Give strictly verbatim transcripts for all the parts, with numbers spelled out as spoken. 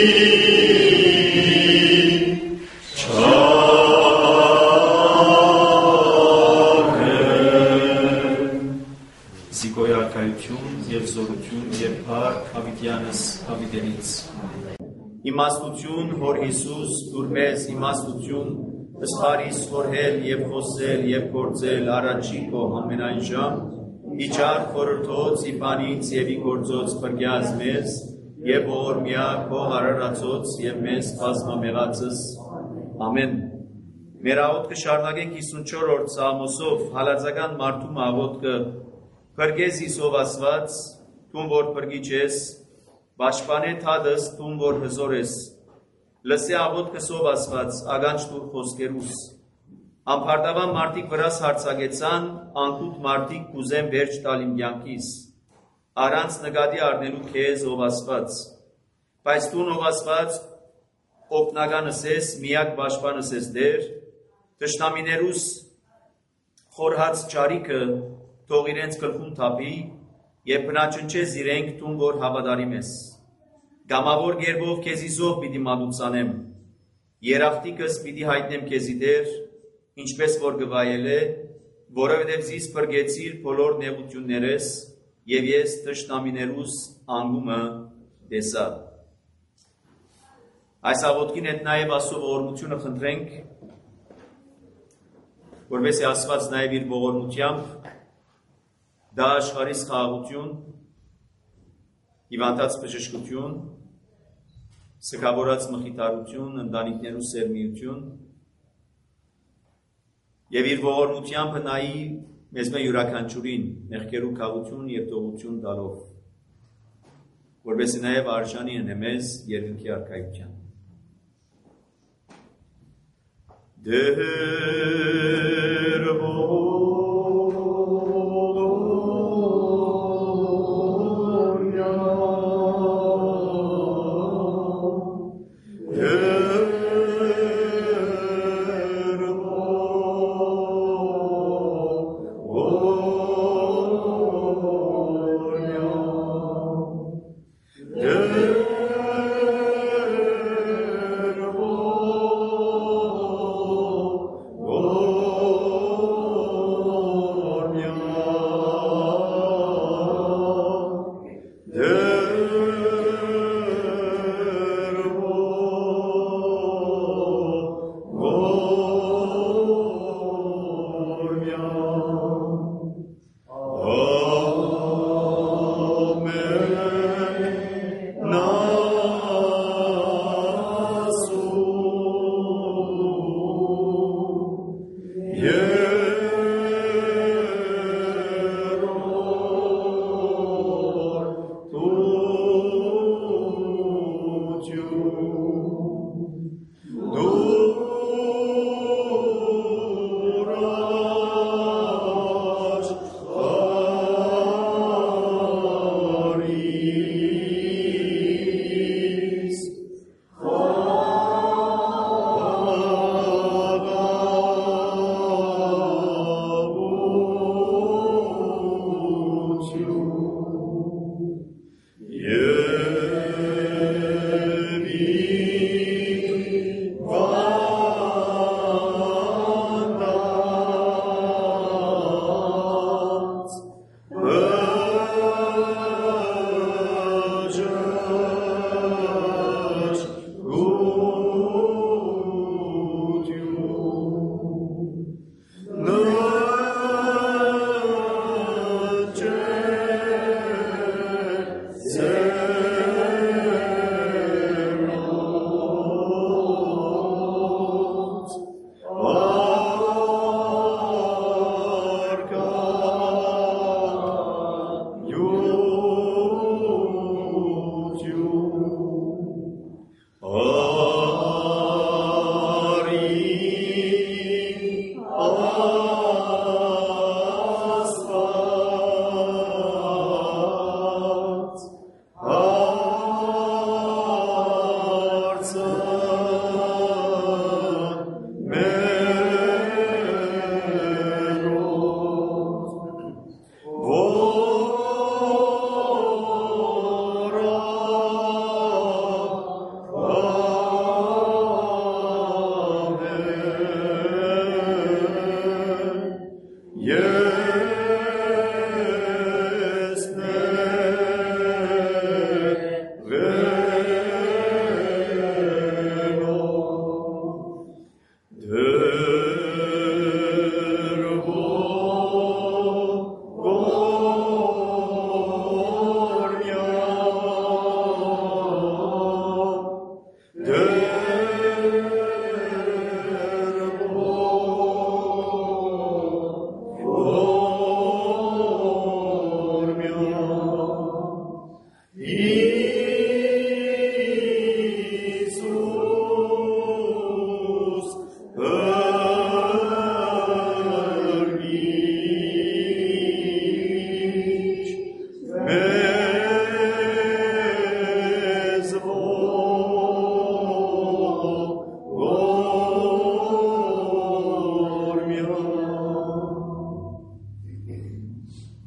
Զիգոյարքայություն և զորություն և փառք Հավիտյանս Հավիտենից։ Իմաստություն, Հոր Հիսուս, դուր մեզ իմաստություն, ըսպարիս խորհել և խոսել և գործել առաջի քո ամենայն ժամ, իջար խորհրդոց իբանից և ի գործոց փրկյաց մեզ, և ողորմյա քո արարածոց և մեզ բազմամեղածս։ Ամեն։ Մեր աղոթքը շարունակենք հիսունչորրորդ Սաղմոսով հալածական մարդու աղոթքը Փրկես Հիսով ասված, տուն որ փրկիչ ես, պաշտպանե թադս, տուն որ հզոր ես, լսե աղոթքը Սով ասված, ագանջ տուր խոսքերուս, ամփարտավան մարդիկ վրաս հարցակեցան, անկութ մարդիկ կուզեն վերջ տալ իմ կյանքիս, առանց նկատի առնելու քեզ ով ասված, բայց տուն ով ասված, օգնականս ես, միակ պաշտպանս ես դեր, թշնամիներուս խորհած ճարիքը թող իրենց գլխում թափի և բնաճնչես իրենք տուն որ հավատարիմ ես։ Գամավոր գերբով քեզի զոհ պիտի մատուցանեմ, երախտիկս պիտի հայտնեմ քեզի դեր, ինչպես որ գվայել է, որովհետև զիս փրկեցիր բոլոր նեղություններես և ես թշնամիներուս անգումը տեսա։ Այս աղոթքին հետ նաև Աստծո ողորմությունը խնդրենք, որպեսզի Աստված նաև իր ողորմությամբ դա աշխարհիս խաղաղություն, հիվանդած բժշկություն, սգավորած մխիթարություն, ընտանիքներու սերմիություն և իր ողորմությամբ նայի մեզ մե յուրաքանչյուրին մեղքերու քավություն և տողություն տալով, որպեսզի նաև արժանի ընե մեզ երկնքի արքայության։ Դեր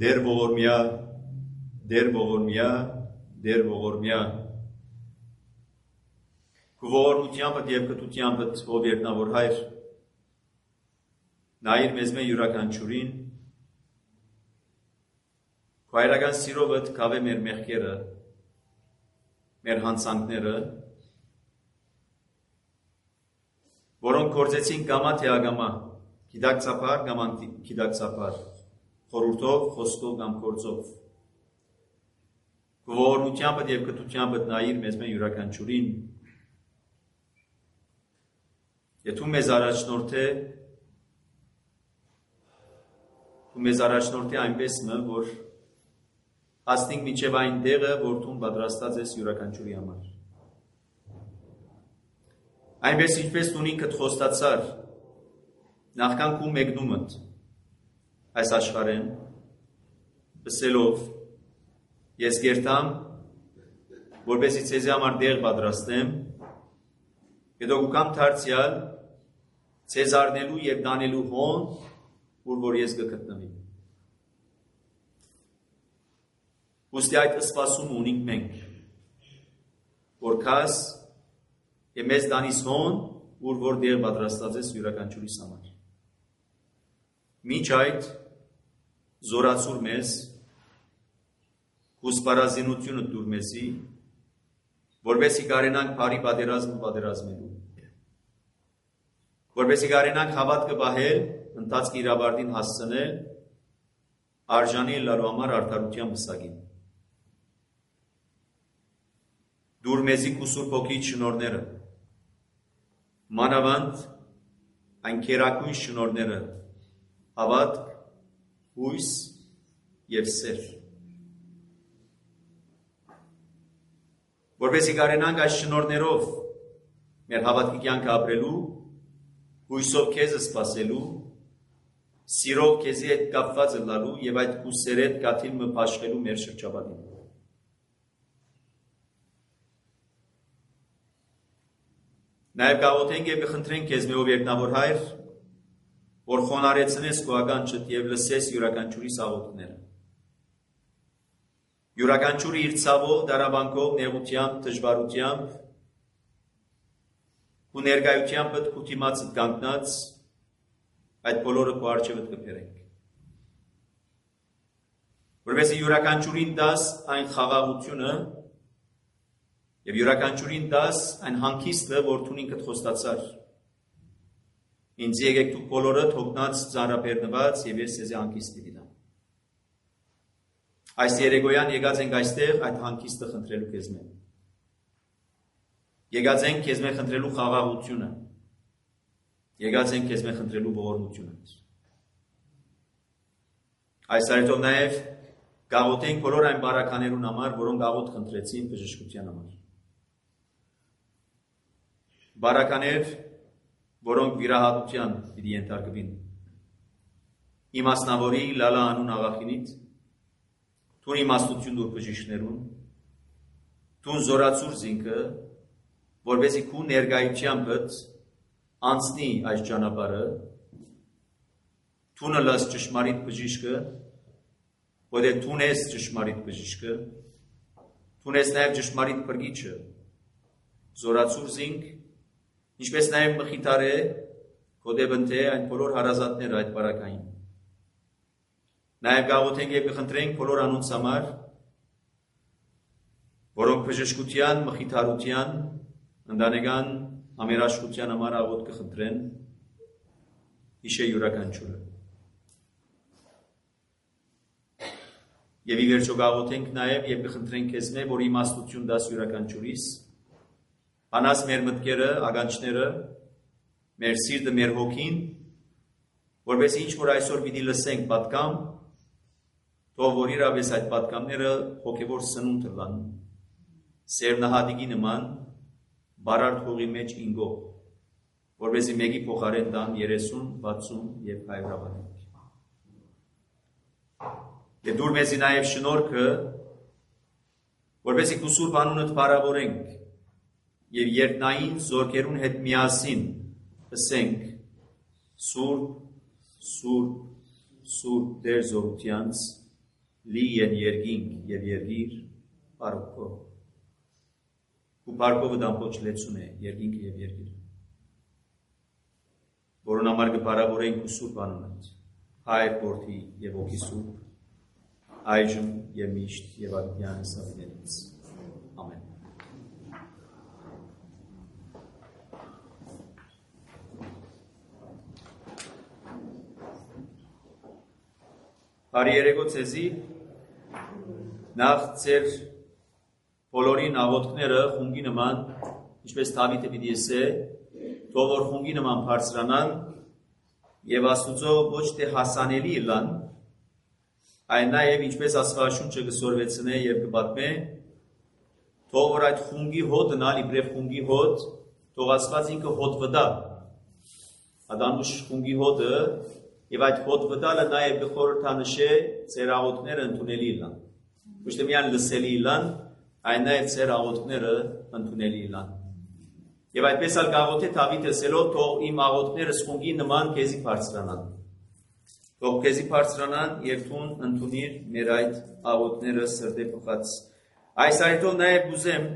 Դեր ողորմյա, դեր ողորմյա, դեր ողորմյա։ Քու ողորմությամբ եւ կտությամբ ով երկնավոր հայր, նայիր մեզ մե յուրաքանչյուրին, քու հայրական սիրովդ կավե մեր մեղքերը, մեր հանցանքները, որոնք գործեցին գամա թե ագամա, գիտակցաբար կամ անգիտակցաբար, խորհուրդով, խոսքով կամ գործով։ Քու ողորմությամբ եւ կտությամբ նայիր մեզ մե յուրաքանչյուրին, Եթե մեզ առաջնորդ է, ու մեզ առաջնորդ է այնպես մը, որ հասնենք մինչև այն տեղը, որ դու պատրաստած ես յուրաքանչյուրի համար։ Այնպես ինչպես դու ինքդ խոստացար, նախքան քու մեկնումդ այս աշխարհեն, ասելով, ես գերտամ, որպեսզի ցեզի համար դեղ պատրաստեմ, հետո կուկամ դարձյալ ցեզ առնելու եւ դանելու հոն, ուր որ ես կգտնվի։ Ոստի այդ սպասում ունենք մենք, որ քաս եւ մեզ դանիս հոն, ուր որ դեր պատրաստած ես յուրաքանչյուրիս համար։ Մինչ այդ զորացուր մեզ, կուսպարազինությունը դուր մեզի, որպեսզի կարենանք բարի պատերազմ պատերազմելու։ Որպեսզի կարենանք հավատքը պահել, ընթացքի իրավարտին հասցնել, արժանի լալու համար արդարության մսակին։ Դուր մեզի քու Սուրբ Հոգի շնորհները, մանավանդ այն քերակույն շնորհները, հավատք, հույս եւ սեր։ Որպեսզի կարենանք այս շնորհներով մեր հավատքի կյանքը ապրելու, հույսով քեզը սպասելու, սիրով քեզի հետ կապված լալու եւ այդ քու սերեդ կաթիլ մը փաշխելու մեր շրջապատին։ Նաեւ գաղութենք եւ կխնդրենք քեզ մեով երկնավոր հայր, որ խոնարեցնես քո ականջդ եւ լսես յուրաքանչյուրի աղոթքները։ Յուրաքանչյուրը իր ցավով, դարաբանկով, նեղությամբ, դժվարությամբ, ու ներկայությամբ քու դիմացդ կանգնած, այդ բոլորը քո առջևդ կբերենք։ Որպեսզի յուրաքանչյուրին դաս այն խաղաղությունը եւ յուրաքանչյուրին դաս այն հանգիստը, որ դու ինքդ խոստացար։ Ինձ եկեք դուք բոլորը թողնած ծանրաբեռնված եւ ես ձեզ հանգիստ դիտամ։ Այս երեկոյան եկած ենք այստեղ այդ հանգիստը խնդրելու քեզ մեն։ Եկած ենք քեզ մեն խնդրելու խաղաղությունը։ Եկած ենք քեզ մեն խնդրելու ողորմությունը։ Այս արյետով նաև գաղութենք բոլոր այն բարականերուն համար, որոնք աղոթ խնդրեցին բժշկության համար։ Բարականեր, որոնք վիրահատության պիտի ենթարկվին։ Իմասնավորի Լալա անուն աղախինից, Տուն իմաստություն դուր բժիշկներուն, տուն զորացուր զինքը, որպեսզի քու ներկայությանդ անցնի այս ճանապարհը, տունը լաս ճշմարիտ բժիշկը, որտեղ տուն ես ճշմարիտ բժիշկը, տուն ես նաև ճշմարիտ փրկիչը, զորացուր զինք, ինչպես նաև մխիթար է, կոդեբընթե այն բոլոր հարազատները այդ բարակային։ Նաև գաղութենք և կխնդրենք բոլոր անոնց համար, որոնք բժշկության, մխիթարության, ընտանեկան համերաշխության համար աղոթ կխնդրեն, իշե յուրաքանչյուրը։ Եվ ի վերջո գաղութենք նաև և կխնդրենք քեզ մե, որ իմաստություն դաս յուրաքանչյուրիս, անաս մեր մտքերը, ականջները, մեր սիրտը, մեր հոգին, որպես ինչ որ այսօր պիտի լսենք պատկամ, թող որ իրավես այդ պատկամները հոգևոր սնունդ լան, սերնահատիկի նման, բարարդ հողի մեջ ինգով, որպեսզի մեկի փոխարեն տան երեսուն, վաթսուն և հայրաբանենք։ Եվ դուր մեզի նաև շնորհքը, որպեսզի քու սուրբ անունդ փառավորենք եւ երկնային զորքերուն հետ միասին ասենք Սուրբ, Սուրբ, Սուրբ Տեր զորությանց, լի են երկինք և երկիր բարոքով։ Ու բարքովը դամպոչ լեցուն է երկինքը և երկիր։ Որոն համար կպարավորենք ու սուրբ անունից, Հայր, Որդի և Հոգի Սուրբ, այժմ և միշտ և աղիթյան սավիներից։ Ամեն։ Բարի երեկո ցեզի, նախ ձեր բոլորին աղոթքները խունգի նման, ինչպես Դավիթը պիտի ասե, թող որ խունգի նման բարձրանան եւ Աստուծո ոչ թե հասանելի լան, այլ նաեւ ինչպես Աստվածաշունչը կսորվեցնե եւ կպատմե, թող որ այդ խունգի հոտն ալ իբրև խունգի հոտ, թող Աստված ինքը հոտ վտա, Ադամուշ խունգի հոտը եւ այդ հոտ վտալը նաեւ կխորհրդանշե ձեր աղոթքները ընդունելի լան, ոչ թե միայն լսելի լան, այլ նաեւ ձեր աղոթքները ընդունելի լան։ Եվ այդպես ալ կաղոթե Դավիթը ասելով, թող իմ աղոթքներս խունգի նման քեզի բարձրանան։ Թող քեզի բարձրանան եւ թուն ընդունիր մեր այդ աղոթքները սրտե փոխած։ Այս այդով նաեւ ուզեմ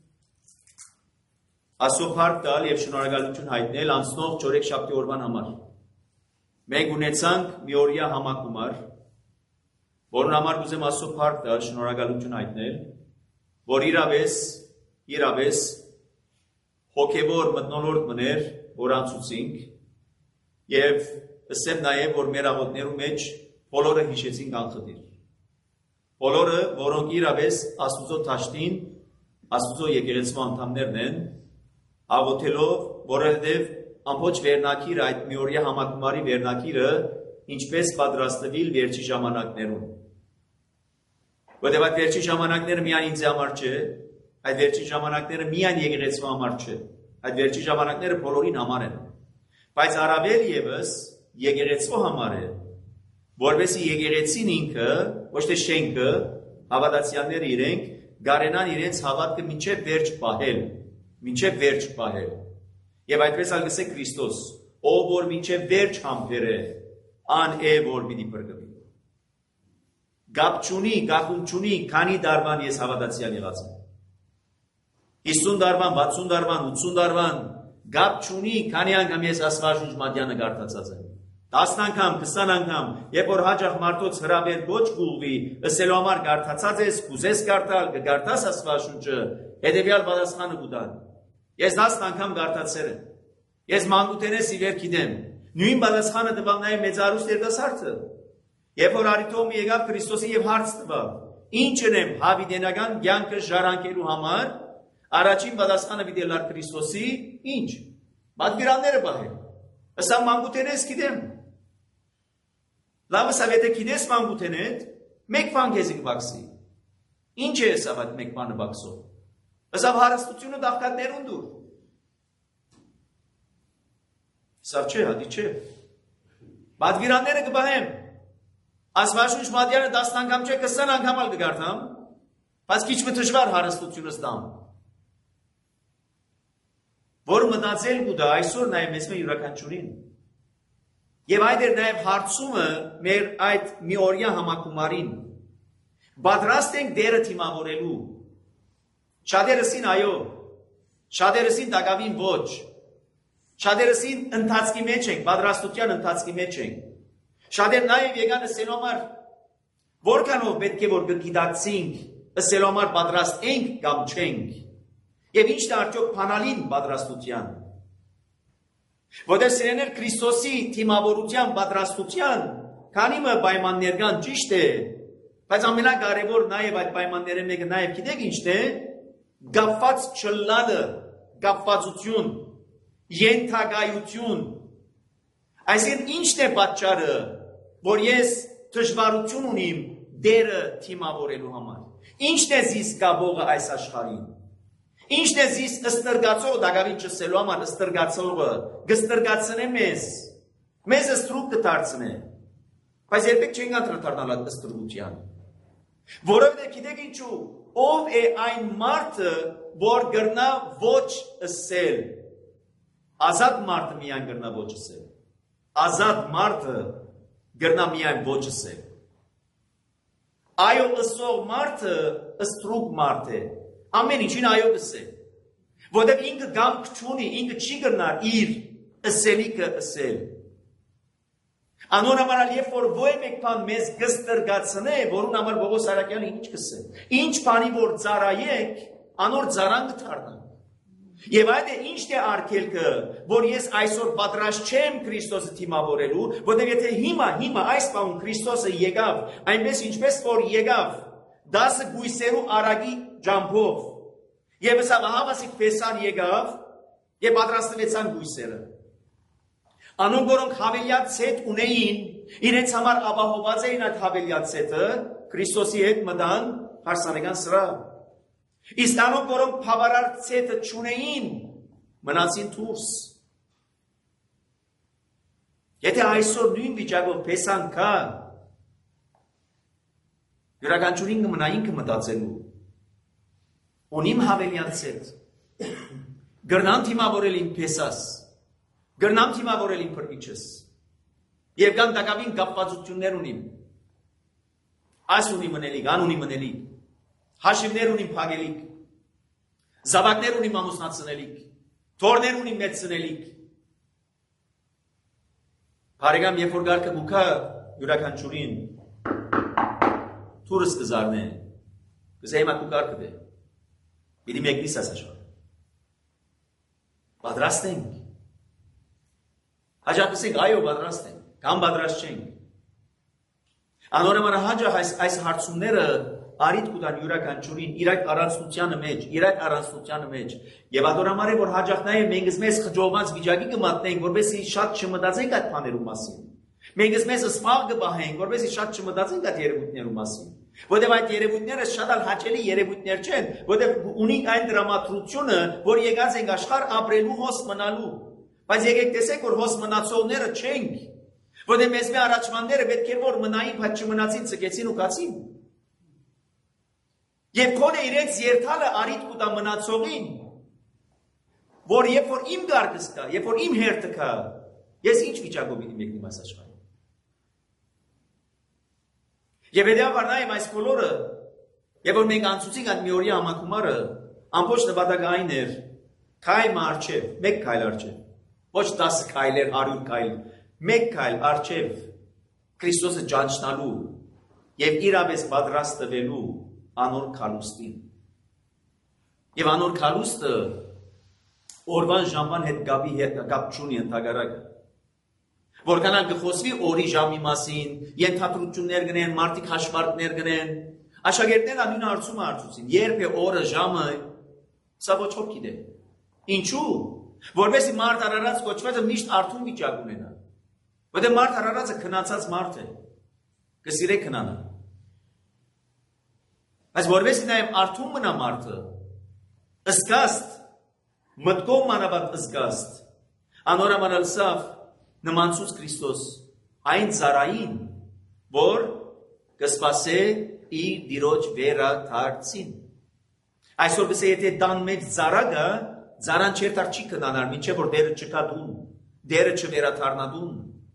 ասոփարք տալ եւ շնորհակալություն հայտնել անցնող չորեքշաբթի օրվան համար։ Մենք ունեցանք մի օրյա համակումար, որն համար ուզեմ ասոփարք տալ շնորհակալություն հայտնել, որ իրավես, իրավես հոգևոր մթնոլորտ մներ, որ անցուցինք, եւ ասեմ նաեւ, որ մեր աղոթներու մեջ բոլորը հիշեցինք անխտիր։ Բոլորը, որոնք իրավես Աստուծո դաշտին, Աստուծո եկեղեցու անդամներն են, աղոթելով, որովհետեւ ամբողջ վերնակիրը, այդ միօրյա համակումարի վերնակիրը, ինչպես պատրաստվել վերջի ժամանակներում։ Որտեղ այդ վերջի ժամանակները միայն ինձ համար չէ, այդ վերջի ժամանակները միայն եկեղեցու համար չէ, այդ վերջի ժամանակները բոլորին համար են, բայց առավել եւս եկեղեցու համար է, որովհետեւ եկեղեցին ինքը, ոչ թե շենքը, հավատացյալները իրենք գարենան իրենց հավատքը մինչև վերջ պահել, մինչև վերջ պահել։ Եվ այդպես ալ գսե Քրիստոս, ով որ մինչև վերջ համբեր է, ան է որ պիտի փրկվի։ Գապ չունի, գախում չունի, քանի դարվան ես հավատացյալ եղած եմ։ հիսուն դարվան, վաթսուն դարվան, ութսուն դարվան, գապ չունի, քանի անգամ ես Աստվածաշունչ մատյանը գարտացած եմ։ տասն անգամ, քսան անգամ, երբ որ հաճախ մարդոց հրավեր ոչ գուղվի, ըսելու համար գարտացած ես, կուզես գարտալ, կգարտաս Աստվածաշունչը, հետևյալ պատասխանը կուտան։ Ես տասն անգամ գարտացել եմ։ Ես մանկութենես ի վեր գիտեմ։ Նույն պատասխանը տվավ նաև մեծարուստ երիտասարդը։ Երբ որ արիթոմ եկավ Քրիստոսի եւ հարց տվավ, ի՞նչն եմ հավիտենական կյանքը ժառանգելու համար, առաջին պատասխանը պիտի լար Քրիստոսի, ի՞նչ։ Պատվիրանները պահել։ Ըսա մանկութենես գիտեմ։ Լավ ըսա եթե գիտես մանկութենեդ, մեկ բան քեզի կբացի։ Ինչ է ըսա այդ մեկ բանը բացող։ Ըսա հարստությունը դաղկատներուն դուր։ Սա չէ, հատի չէ։ Պատվիրանները կբահեմ։ Աստվածաշունչ մատյանը տասն անգամ չէ, քսան անգամ ալ կգարտամ, բայց քիչ դժվար հարստությունը ստամ։ Որ մտածել կուտա այսօր նաև մեզ մեր յուրաքանչյուրին։ Եվ այդ էր նաև հարցումը մեր այդ միօրյա համակումարին։ Պատրաստ ենք դերը թիմավորելու։ Շատերսին այո, շատերսին դակավին ոչ, շատերսին ընթացքի մեջ ենք, պատրաստության ընթացքի մեջ ենք, շատեր նաև եկան ըսելու համար, որքանով պետք է որ գիտակցինք, ըսելու համար պատրաստ ենք կամ չենք, և ինչն է արդյոք բանալին պատրաստության, որտեղ սիրեներ Քրիստոսի թիմավորության պատրաստության, քանի մը պայմաններ կան ճիշտ է, բայց ամենակարևոր նաև այդ պայմանները մեկը նաև գիտեք ինչն է, գապված չլալը, գապվածություն, ենթագայություն, այսինքն ինչն է պատճառը, որ ես դժվարություն ունիմ դերը թիմավորելու համար, ինչն է զիս գաբողը այս աշխարհին, ինչն է զիս ըստրգացողը, դակավին չսելու համար ըստրգացողը, գստրգացնե մեզ, մեզ ըստրուկ կդարձնե, բայց երբեք չենք անդրադառնալ այդ ըստրգության, որովհետև գիտեք ինչու, ով է այն մարդը, որ գրնա ոչ ըսել, ազատ մարդը միայն գրնա ոչ ըսել, ազատ մարդը գրնա միայն ոչ ըսել, Այո ըսող մարդը ըստրուկ մարդ է։ Ամեն ինչին այո գսե։ Որտեղ ինքը գամք չունի, ինքը չի գնար իր ըսելիքը ըսել։ Անոր համար երբ որ ոյ մեկ բան մեզ գստրգացնե, որուն համար Պողոս Արաքյալը ինչ գսե։ Ինչ բանի որ ծարայեք, անոր ծարան կդառնա։ Եվ այդ է ինչ է արգելքը, որ ես այսօր պատրաստ չեմ Քրիստոսը թիմավորելու, որտեղ եթե հիմա, հիմա այս բան Քրիստոսը եկավ, այնպես ինչպես որ եկավ, դասը գույսերու արագի ջամփով, եւ հսա հավասիկ փեսան եկավ, եւ պատրաստվեցան գույսերը։ Անոնք որոնք հավելյալ ցետ ունեին, իրենց համար ապահոված էին այդ հավելյալ ցետը, Քրիստոսի հետ մտան հարսանեկան սրահ։ Իսկ անոնք որոնք բավարար ցետը չունեին, մնացին դուրս։ Եթե այսօր նույն վիճակով փեսան կա, յուրաքանչյուրին կմնա ինքը մտածելու։ Ունիմ հավելյալ ցետ։ Գրնան թիմավորել իմ փեսաս։ Գրնամ թիմավորել իմ փրկիչս։ Եվ կան տակավին կապվածություններ ունիմ։ Այս ունի մնելիք, ան ունի մնելիք։ Հաշիվներ ունիմ փագելիք։ Զավակներ ունիմ ամուսնացնելիք։ Թորներ ունիմ մեծնելիք։ Բարեկամ, երբ որ գարկը գուքա յուրաքանչյուրին թուրս կզարնե։ Կզե հիմա կու գարկը դե։ Պիտի մեկնիս աս աշխարհ։ Պատրաստ ենք։ Հաջակցենք, այո, պատրաստ ենք, կամ պատրաստ չենք։ Անոր համար հաջող այս, այս հարցումները արիտ կուտան յուրաքանչյուրին իրակ առանցնությանը մեջ, իրակ առանցնությանը մեջ։ Եվ անոր համար է, որ հաջող նաև մենք մեզ խջովված վիճակի կմատնենք, որպեսզի շատ չմտածենք այդ բաներու մասին։ Մենք մեզ սփաղ կբահենք, որպեսզի շատ չմտածենք այդ երևույթներու մասին։ Որտեղ այդ երևույթները շատ հաճելի երևույթներ չեն, որտեղ ունենք այն դրամատրությունը, որ եկած ենք աշխարհ ապրելու հոս մնալու։ Բայց եկեք տեսեք, որ հոս մնացողները չենք, որտեղ մեզ մի առաջվանները պետք է որ մնային, բայց չմնացին, ցկեցին ու կացին։ Եվ քոնը իրենց երթալը արիտ կուտա մնացողին, որ երբ որ իմ գարկս կա, երբ որ իմ հերթը կա, ես ինչ վիճակով պիտի մեկնեմ այս աշխարհին։ Եվ հետևաբար նայեմ այս բոլորը, երբ որ մենք անցուցինք այդ մի օրյա համակումարը, ամբողջ նպատակը այն էր, քայլ արջև, մեկ քայլ արջև, ոչ տասը քայլեր, հարյուր քայլ, մեկ քայլ արջև Քրիստոսը ճանչնալու եւ իրապես պատրաստ տվելու անոր քալուստին։ Եվ անոր քալուստը օրվան ժամվան հետ գաբի հետ գապ չունի ընդհանրակը։ Որքանալ կխոսվի օրի ժամի մասին, ենթադրություններ գնեն, մարդիկ հաշվարկներ գնեն, աշակերտներն ամեն հարցում հարցուցին, երբ է օրը ժամը, սա ոչ ոք գիտե։ Ինչու՞։ Որովհետեւ մարդ արարած կոչվածը միշտ արթուն վիճակ ունենա։ Որտեղ մարդ արարածը քնացած մարդ է։ Կսիրե քնանա։ Բայց որովհետեւ նաև արթուն մնա մարդը, ըսկաստ, մտքով մանավանդ ըսկաստ, անորոմանալ սավ նմանցուց Քրիստոս այն ծարային, որ կսպասե իր դիրոջ վերադարձին։ Այսօր կսե եթե դան մեջ ծարագը, ծարան չերտար չի կնանար, մինչև որ դերը չկա դուն, դերը չվերադառնա դուն։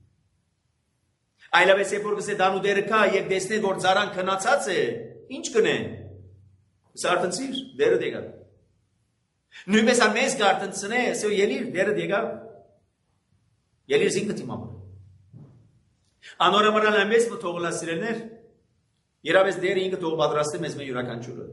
Այլապես երբ որ կսե դանու դերը կա եւ տեսնե որ ծարան քնացած է, ինչ կնեն։ Սարտնցիր, դերը դեգա։ Նույնպես ամես գարտնցնե, ասո ելիր, դերը դեգա։ Ելիր զինքը դիմամը։ Անորոմանալ ամես մթողլա սիրելներ, երավես դերը ինքը թող պատրաստե մեզ մե յուրաքանչյուրը։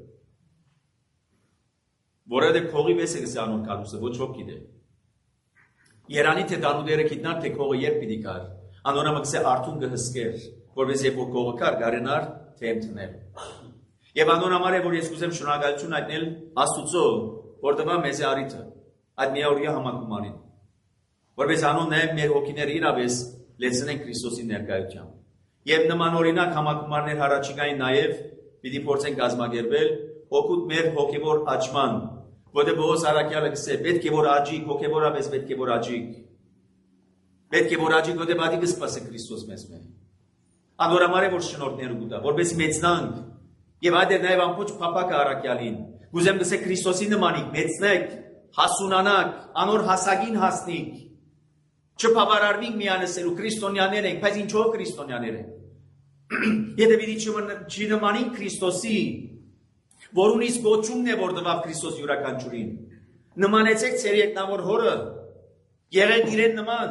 Որը քողի վես է գսե անոր կալուսը, ոչ ոք գիտե։ Երանի թե դանուդերը գիտնար, թե քողը երբ պիտի կար, անորոմը գսե արթուն կհսկեր, որպես երբ որ քողը կար, գարենար, թե եմթնել։ Եվ անոր համար է, որ ես կուզեմ շնորհակալություն հայտնել Աստուծո, որ տվա մեզ արիթը, այդ միավորյա համակումարին, որպես անոն նաև մեր հոգիները իրապես լեցնեն Քրիստոսի ներկայությամբ։ Եվ նման օրինակ համակումարներ հարաճիկային նաև պիտի փորձեն կազմակերպել օգուտ մեր հոգևոր աճման, որտեղ Պողոս Արաքյալը գսե, պետք է որ աճիկ, հոգևորապես պետք է որ աճիկ։ Պետք է որ աճիկ, որտեղ բադի կսպասե Քրիստոս մեզ մե։ Անոր համար է որ շնորհներ ուտա, որպես մեծնանք, եւ այդ է նաև ամբողջ փապակը Արաքյալին։ Գուզեմ գսե Քրիստոսի նմանիկ, մեծնեք, հասունանաք, անոր հասակին հասնիք։ Չփավարարվենք միանսելու քրիստոնյաներ ենք, բայց ինչով քրիստոնյաներ ենք։ Որովհետև Քրիստոսի Եթե պիտի չնմանին Քրիստոսի, որուն իսկ ոչումն է որ տվավ Քրիստոս յուրաքանչյուրին, նմանեցեք ձեր երկնավոր հորը, եղեք իրեն նման,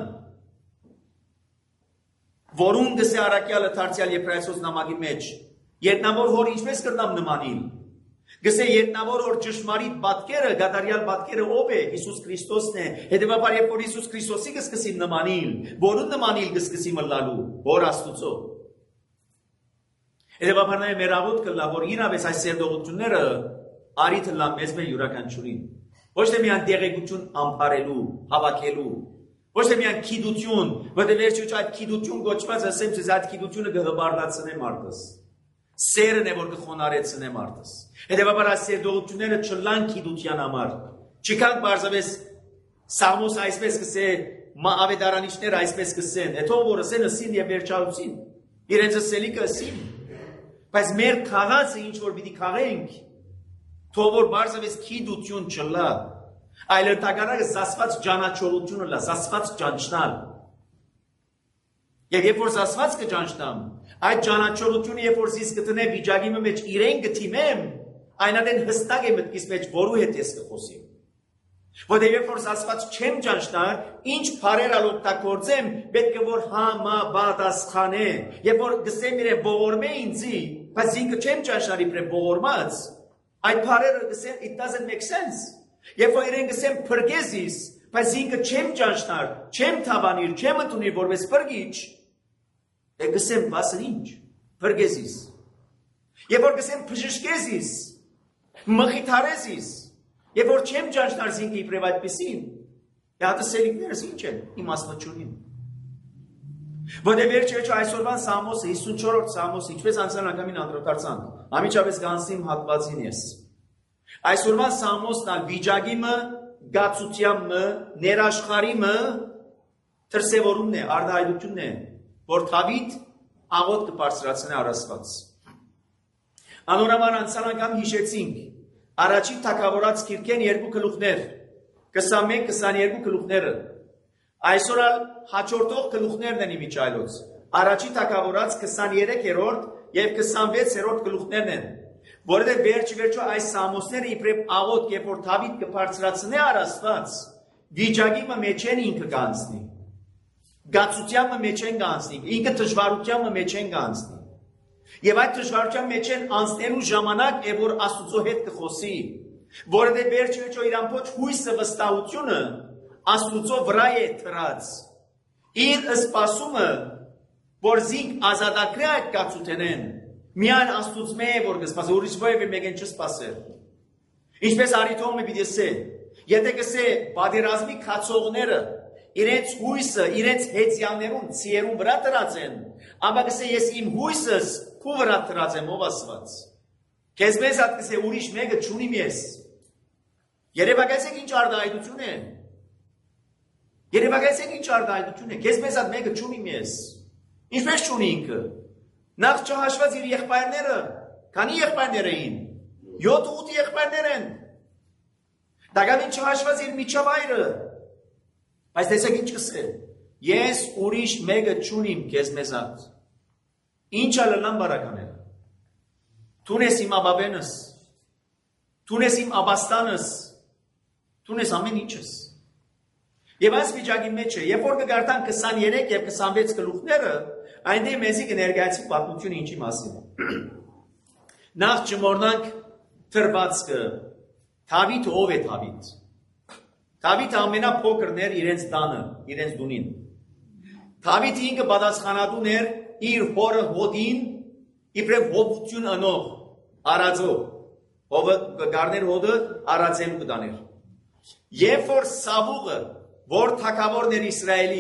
որուն գսե առաքյալը դարձյալ Եբրայեցոց նամակի մեջ, երկնավոր հոր ինչպես կրնամ նմանիլ, գսե երկնավոր հոր ճշմարիտ պատկերը, գադարյալ պատկերը ով է, Հիսուս Քրիստոսն է, հետևաբար երբ որ Հիսուս Քրիստոսի կսկսի նմանիլ, որուն նմանիլ կսկսի մլալու, հոր Աստուծո։ Հետևաբար նաև մեր աղոթ կլա, որ իրավես այս սերտողությունները արիթը լա մեզ մեր յուրաքանչյուրին, ոչ թե միան տեղեկություն ամփարելու, հավաքելու, ոչ թե միան գիտություն, որտեղ վերջի այդ գիտություն գոչված ասեմ, ցեզ այդ գիտությունը կհբարդացնե մարդս։ Սերն է որ կխոնարեցնե մարդս։ Հետևաբար այս սերտողությունները չլան գիտության համար, չկան բարձավես Սամոս այսպես կսե, ավետարանիչները այսպես կսեն, հետո որ ասեն ասին եւ վերջացին, իրենց ասելիքը ասին, բայց մեր քաղացը ինչ որ պիտի քաղենք, թող որ բարձավես գիտություն չլա, այլ տակարակը զասված ճանաչողությունը լա, զասված ճանչնալ։ Եվ երբ որ զասված կճանչնամ, այդ ճանաչողությունը երբ որ զիս կտնե վիճակի մեջ իրեն կթիմեմ, այնադեն հստակ է մտքիս մեջ որու հետ ես կխոսեմ։ Որտեղ երբ որ զասված չեմ ճանչնար, ինչ բարեր ալ օգտագործեմ, պետք է որ համապատասխանե։ Երբ որ գսեմ իրեն ողորմե ինձի, բայց ինքը չեմ ճանչնար իբրև ողորմած, այդ բարերը գսեմ it doesn't make sense։ Երբ որ իրեն գսեմ փրկեզիս, բայց ինքը չեմ ճանչնար, չեմ թավանիր, չեմ ընդունիր որպես փրկիչ, է գսեմ բասր ինչ, փրկեզիս։ Երբ որ գսեմ բժշկեզիս, մխիթարեզիս, երբ որ չեմ ճանչնար ինքը իբրև այդպեսին, հատը սելիկներս ինչ են, իմաստ չունին։ Որտեղ վերջերս այսօրվան Սամոսը, հիսունչորրորդ Սամոսը, ինչպես անցյալ անգամին անդրադարձանք, ամիջապես գանցիմ հատվածին ես։ Այսօրվան Սամոսն ալ վիճակիմը, գացությամը, ներաշխարիմը, թրսևորումն է, արդահայտությունն է, որ Դավիթ աղոթ կբարձրացնե առասված։ Անորոման անցյալ անգամ հիշեցինք, առաջի թագավորած Քիրքեն երկու գլուխներ, քսանմեկ քսաներկու գլուխները, այսօր ալ հաջորդող գլուխներն են իմիջայլոց, առաջի թագավորած քսաներեքերորդ եւ քսանվեցերորդ գլուխներն են, որովհետեւ վերջ վերջո այս Սամոսները իբրև աղոթ, երբ որ Դավիթ կբարձրացնե առասված, վիճակի մեջ են ինքը կանցնի, գացության մեջ են կանցնի, ինքը դժվարության մեջ են կանցնի։ Եվ այդ դժվարության մեջ են անցնելու ժամանակ է որ Աստուծո հետ կխոսի, որովհետև վերջ վերջո իր ամբողջ հույսը վստահությունը Աստուծո վրա է դրած։ Իր սպասումը, որ զինք ազատագրի այդ կացութենեն, միայն Աստուծո է որ կսպասի, ուրիշ ոևէ մեկեն չսպասեր։ Ինչպես Արիթոմը պիտի ասե, եթե կսե պատերազմի քացողները իրենց հույսը, իրենց հեծյաններուն, ցիերուն վրա դրած են, ապա կսե ես իմ հույսս քու վրա դրած եմ ով ասված։ Քեզ մեզ հատ կսե ուրիշ մեկը չունիմ ես։ Երևակայեցեք ինչ արդահայտություն է։ Երևակայեցեք ինչ արդահայտություն է։ Քեզ մեզ հատ մեկը չունիմ ես։ Ինչպես չունի ինքը։ Նախ չհաշված իր եղբայրները, քանի եղբայրներ էին։ յոթ ութ եղբայրներ են։ Դակամին չհաշված իր միջավայրը։ Բայց տեսեք ինչ կսե, ես ուրիշ մեկը չունիմ քեզ մեզ հատ, ինչ ալլան բարակաները, թուն ես իմ աբաբենս, թուն ես իմ աբաստանս, թուն ես ամեն ինչս, և այս վիճակի մեջ է, երբ որ կգարտան քսաներեք և քսանվեց գլուխները, այնտեղ մեզի կներկայացի պատմությունը ինչի մասին։ Նախ չմոռնանք թրվածքը, Դավիթ ով է Դավիթ։ Դավիթը ամենափոքրն էր իրենց տանը, իրենց դունին։ Դավիթը ինքը պատասխանատուն էր իր հորը հոդին, իբրև հովություն անող, արածով, հովը կգարներ հոդը արածելու կտաներ։ Երբ որ Սավուղը, որ թագավորն էր Իսրայելի,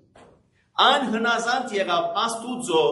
անհնազանդ եղավ Աստուծո,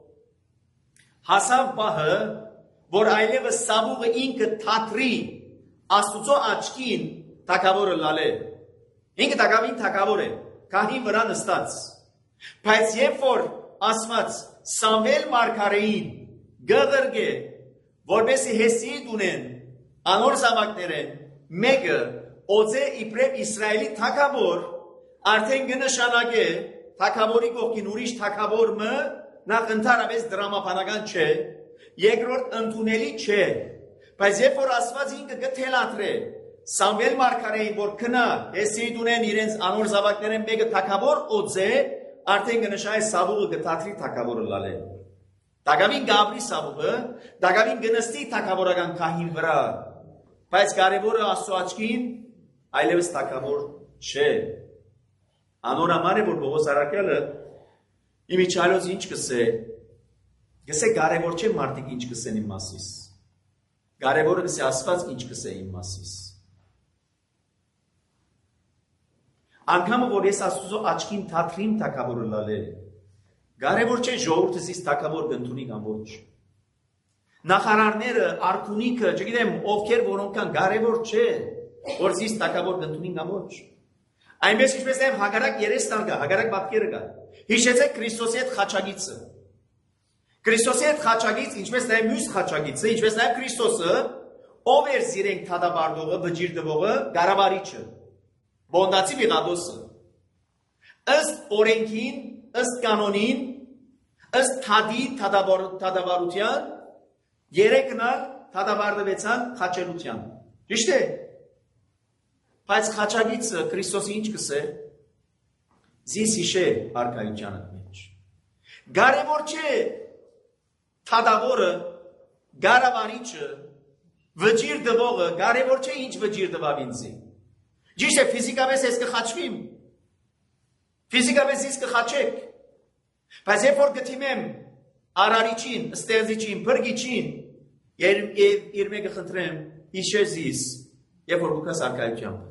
հասավ պահը, որ այլևս Սավուղը ինքը թատրի Աստուծո աչքին թագավորը լալե։ Ինքը թագավին թագավոր է, քահին վրա նստած։ Բայց երբ որ ասված Սամվել մարգարեին գղրգե, որպեսզի հեսիի դունեն, անոր զավակներեն, մեկը օձե իբրև Իսրայելի թագավոր, արդեն կնշանակե թագավորի կողքին ուրիշ թագավորը նախ ընդհանրապես դրամապանական չէ, երկրորդ ընդունելի չէ, բայց երբ որ Աստված ինքը կթելադրե Սամվել մարգարեին, որ քնա Հեսիդ ունեն իրենց անոր զավակներեն մեկը թագավոր օձե, արդեն կնշայ Սավուղը կթատրի թագավորը լալե։ Դագավին գաբրի Սավուղը, դագավին գնստի թագավորական քահին վրա, բայց կարևորը Աստծո աչքին այլևս թագավոր չէ։ Անոր համար է, որ Պողոս առաքյալը իմիջիալոց ինչ կսե, գսե կարևոր չէ մարդիկ ինչ կսեն իմ մասիս, կարևորը գսե Աստված ինչ կսե իմ մասիս։ Անգամը, որ ես Աստուծո աչքին թատրիմ թագավորը լալել, կարևոր չէ ժողովուրդս ինձ թագավոր կընդունի կամ ոչ։ Նախարարները, արքունիքը, չգիտեմ, ովքեր որոնք կան, կարևոր չէ, որ ինձ թագավոր կընդունի կամ ոչ։ Այնպես ինչպես նաև հակառակ երեստան կա, հակառակ պատկերը կա։ Հիշեցեք Քրիստոսի հետ խաչագիծը։ Քրիստոսի հետ խաչագիծ, ինչպես նաև մյուս խաչագիծը, ինչպես նաև Քրիստոսը, ով էր զիրենք թադաբարդողը, վճիր տվողը, գարավարիչը, Բոնդացի Պիղադոսը, ըստ օրենքին, ըստ կանոնին, ըստ թադի թադավարության, երեքնալ թադավարդվեցան խաչելության։ Ճիշտ է։ Բայց խաչագիծը Քրիստոսի ինչ կսե, զիս հիշե արքայությանը մեջ։ Կարևոր չէ թադավորը, գարավարիչը, վճիր դվողը, կարևոր չէ ինչ վճիր դվավ ինձի։ Ճիշտ է, ֆիզիկապես ես կխաչվիմ, ֆիզիկապես ես կխաչեք, բայց երբ որ գտիմեմ արարիչին, ստեղծիչին, փրկիչին, եւ իր մեկը խնդրեմ, հիշե զիս, երբ որ գուքաս արքայությամբ։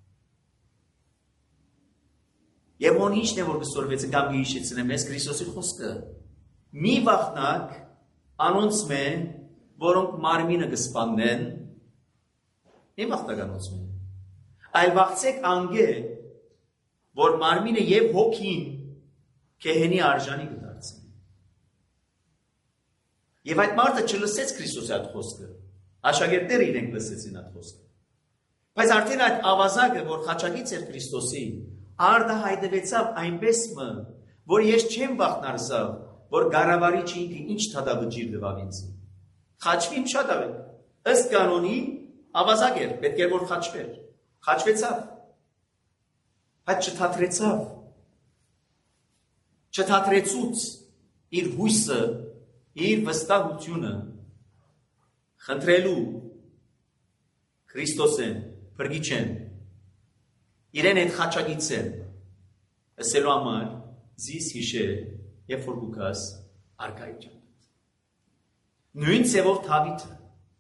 Եվ ոնի ինչն է, որ կստորվեց կամ հիշեցնեմ ես Քրիստոսի խոսքը։ Մի վախնակ անոնց մեն, որոնք մարմինը կսպաննեն, մի վախնակ անոնց մեն։ Այլ վախցեք անգե, որ մարմինը և հոգին կեհենի արժանի կդարձեն։ Եվ այդ մարդը չլսեց Քրիստոսի այդ խոսքը, աշակերտները իրենք լսեցին այդ խոսքը։ Բայց արդեն այդ ավազակը, որ խաչագիծ էր Քրիստոսի, արդահայտվեցավ այնպես մը, որ ես չեմ վախնարսավ, որ գարավարիչը ինքը ինչ թադավճիր դվավ ինձ։ Խաչվիմ շատ ավեք, ըստ կանոնի ավազակ էր, պետք էր որ խաչվեր, խաչվեցավ, բայց չթատրեցավ, չթատրեցուց իր հույսը, իր վստահությունը խնդրելու Քրիստոսեն, փրկիչեն, իրեն այդ խաչագիծեն, ասելու համար զիս հիշե, երբ որ գուքաս արքայությամբ։ Նույն ծևով Դավիթը։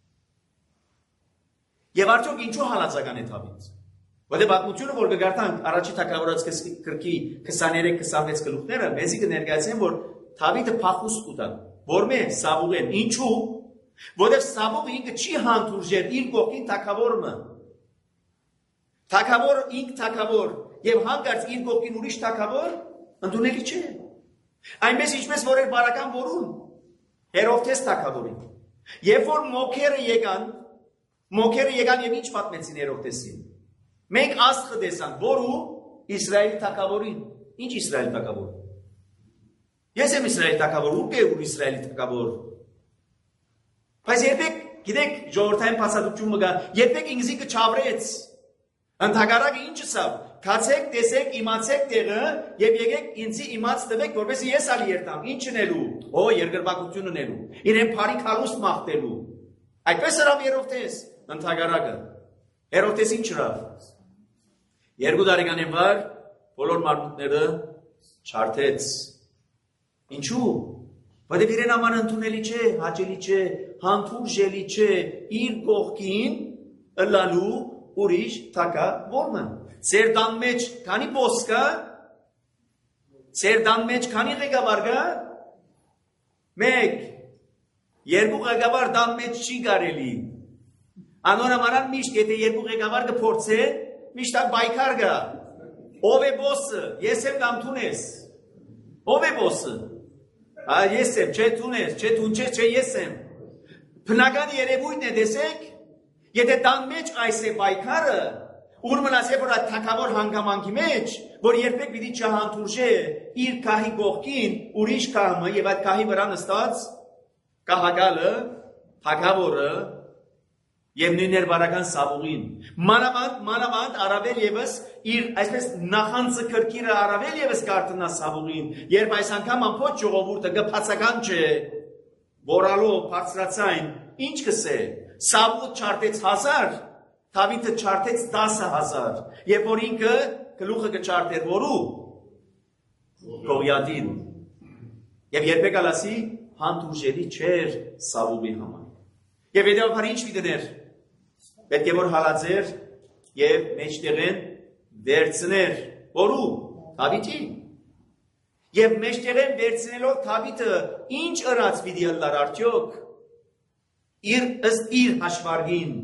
Եվ արդյոք ինչու հալածական է Դավիթ։ Որտե պատմությունը, որ կգարտանք առաջի թագավորաց կրկի քսաներեք քսանվեց գլուխները, մեզի կներկայացնեն, որ Դավիթը փախուստ կուտան, որ մե Սավուղեն, ինչու, որտեղ Սավուղը ինքը չի հանդուրժեր իր կողքին թագավորը։ Թագավոր, ինք թագավոր, և հանկարծ իր կողքին ուրիշ թագավոր, ընդունելի չէ։ Այնպես ինչպես որ էր բարական որուն, Հերովդես թագավորին։ Երբ որ մոքերը եկան, մոքերը եկան և ինչ պատմեցին Հերովդեսին։ Մենք աստղը տեսան, որու Իսրայելի թագավորին։ Ինչ Իսրայելի թագավոր։ Ես եմ Իսրայելի թագավոր, ու կե ուր Իսրայելի թագավոր։ Բայց երբեք, գիտեք, ժողովրդային փաստաթուղթը կա, երբեք ինձի կչավրեց։ Ընդհակառակը ինչ ասավ, քացեք, տեսեք, իմացեք տեղը եւ եկեք ինձի իմաց տվեք, որովհետեւ ես ալի երթամ, ինչ նելու, օ երկրպագություն նելու, իրեն բարի քալուստ մաղթելու։ Այդպես հրավ Հերովդես, ընդհակառակը։ Հերովդես ինչ հրավ։ Երկու տարեկանին վար բոլոր մարմունքները չարթեց։ Ինչու։ Որովհետեւ իրեն համար ընդունելի չէ, հաճելի չէ, հանդուրժելի չէ իր կողքին ըլլալու ուրիշ թագավորը։ Ձեր դան մեջ քանի բոս կա, ձեր դան մեջ քանի ղեկավար կա, մեկ, երկու ղեկավար դան մեջ չի կարելի։ Անորոմանալ միշտ, եթե երկու ղեկավար կփորձե, միշտ բայկար կա։ Ով է բոսը, ես եմ կամ թունես։ Ով է բոսը։ Ա ես եմ, չէ թունես, չէ թունչես, չէ ես եմ։ Բնական երևույթն է տեսեք, եթե տան մեջ այս է բայկարը, ուր մնաց է որ այդ թակավոր հանգամանքի մեջ, որ երբեք պիտի չհանդուրժե իր քահի կողքին ուրիշ քահը եւ այդ քահի վրա նստած կահագալը, թակավորը եւ նույն ներբարական Սավուղին։ Մանավանդ, մանավանդ առավել եւս իր այսպես նախանձը քրքիրը առավել եւս կարտնա Սավուղին, երբ այս անգամ ամբողջ ժողովուրդը գփացական չէ, որալով բարձրացայն, ինչ կսե, Սավուղը չարտեց հազար, Դավիթը չարտեց տասը հազար, երբ որ ինքը գլուխը կչարտեր որու Գողիաթին։ Եվ երբեք ալասի հանդուրժելի չէր Սավուղի համար։ Եվ հետևաբար ինչ պիտի պետք է որ հալածեր եւ մեջտեղեն վերցներ որու Դավիթին։ Եվ մեջտեղեն վերցնելով Դավիթը ինչ ըրած պիտի ըլլար արդյոք իր ըստ իր հաշվարկին,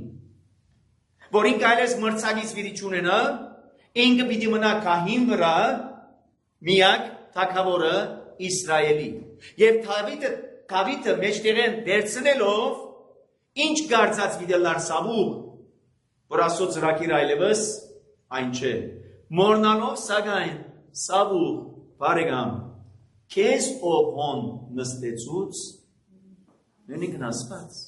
որ ինքը այլես մրցակից պիտի չունենա, ինքը պիտի մնա քահին վրա միակ թագավորը Իսրայելի։ Եվ Դավիթը Դավիթը մեջտեղեն վերցնելով ինչ գարձած պիտի ըլլար Սավուղ, որ ասո ծրագիր այլևս այն չէ։ Մորնալով սակայն Սավուղ բարեկամ, քեզ ով հոն նստեցուց, նույնիսկ նասված,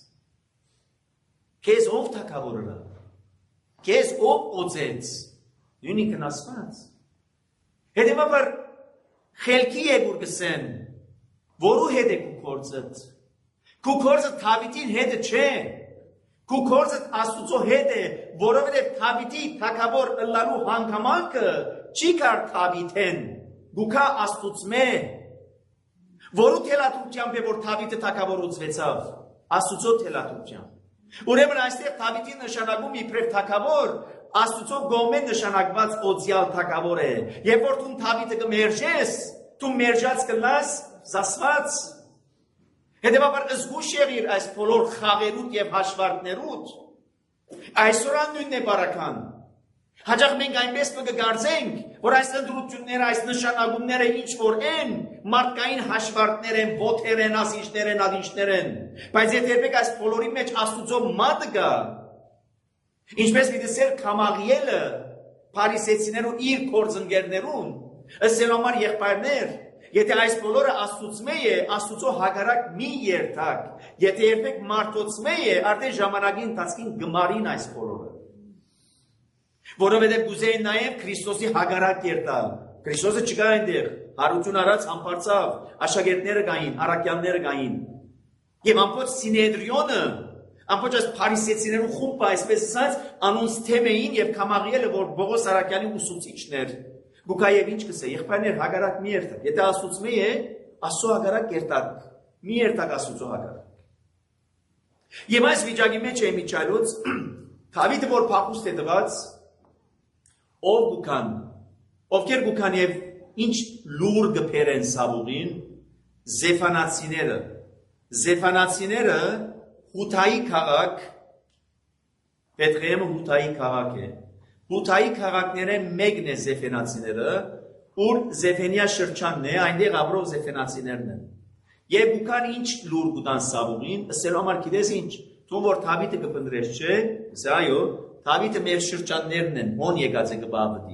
քեզ ով թագավորը, քեզ ով օծեց, նույնիսկ նասված։ Հետևաբար խելքի է որ գսեն, որու հետ է քու կործդ, քու կործդ Դավիթին հետը չէ, քու կործդ Աստուծո հետ է, որովհետև Դավիթի թագավոր ըլլալու հանգամանքը չի կար Դավիթեն, գուքա Աստուծմե, որու թելադրությամբ է որ Դավիթը թագավորացվեցավ, Աստուծո թելադրությամբ։ Ուրեմն այստեղ Դավիթի նշանակում իբրև թագավոր, Աստուծո գոմե նշանակված օծյալ թագավոր է, երբ որ դու Դավիթը կմերժես, դու մերժած կլաս զասված։ Հետևաբար զգուշ եղիր այս բոլոր խաղերուտ եւ հաշվարկներուտ, այսօրան նույնն է բարական։ Հաջող մենք այնպես կգարձենք, որ այս ընդրությունները, այս նշանակումները ինչ որ են, մարդկային հաշվարկներ են, ոտեր են, ասիչներ են, ադիչներ են, բայց եթե երբեք այս բոլորի մեջ Աստուծո մատը գա, ինչպես մի դեսեր Քամաղիելը, փարիսեցիներու իր կորձընկերներուն, ըստ համար եղբայրներ, եթե այս բոլորը Աստուծմե է, Աստուծո հագարակ մի երթակ, եթե երբեք մարդոցմե է, արդեն ժամանակի ընթացքին գմարին այս բոլորը։ Որովհետև գուզեին նաև Քրիստոսի հագարակ երթալ։ Քրիստոսը չկա այնտեղ, հարություն արած համբարձավ, աշակերտները կային, առաքյալները կային։ Եվ ամբողջ Սինեդրիոնը, ամբողջ այս փարիսեցիներու խումբը, այսպես ասած, անոնց թեմեին եւ Քամաղիելը, որ Բողոս Արաքյալի ուսուցիչներ, գուքա եւ ինչ կսե, եղբայրներ հագարակ մի երթակ։ Եթե Աստուծմե է, Աստծո հագարակ երթակ, մի երթակ Աստուծո հագարակ։ Եվ այս վիճակի մեջ է միջայլոց, Դավիթը որ փախուստ է տված, ով գուքան, ովքեր գուքան եւ ինչ լուր գբերեն Սավուղին, Զեֆանացիները, Զեֆանացիները Հութայի քաղաք, Բեթղեհեմը Հութայի քաղաք է, Հութայի քաղաքները մեկն է Զեֆենացիները, ուր Զեֆենիա շրջանն է, այնտեղ ապրող Զեֆենացիներն են։ Եվ գուքան ինչ լուր գուտան Սավուղին, ըսելու համար գիտես ինչ, դու որ Դավիթը կփնտրես չէ, ասա այո, Դավիթը մեր շրջաններն են, հոն եկած է կբավդի։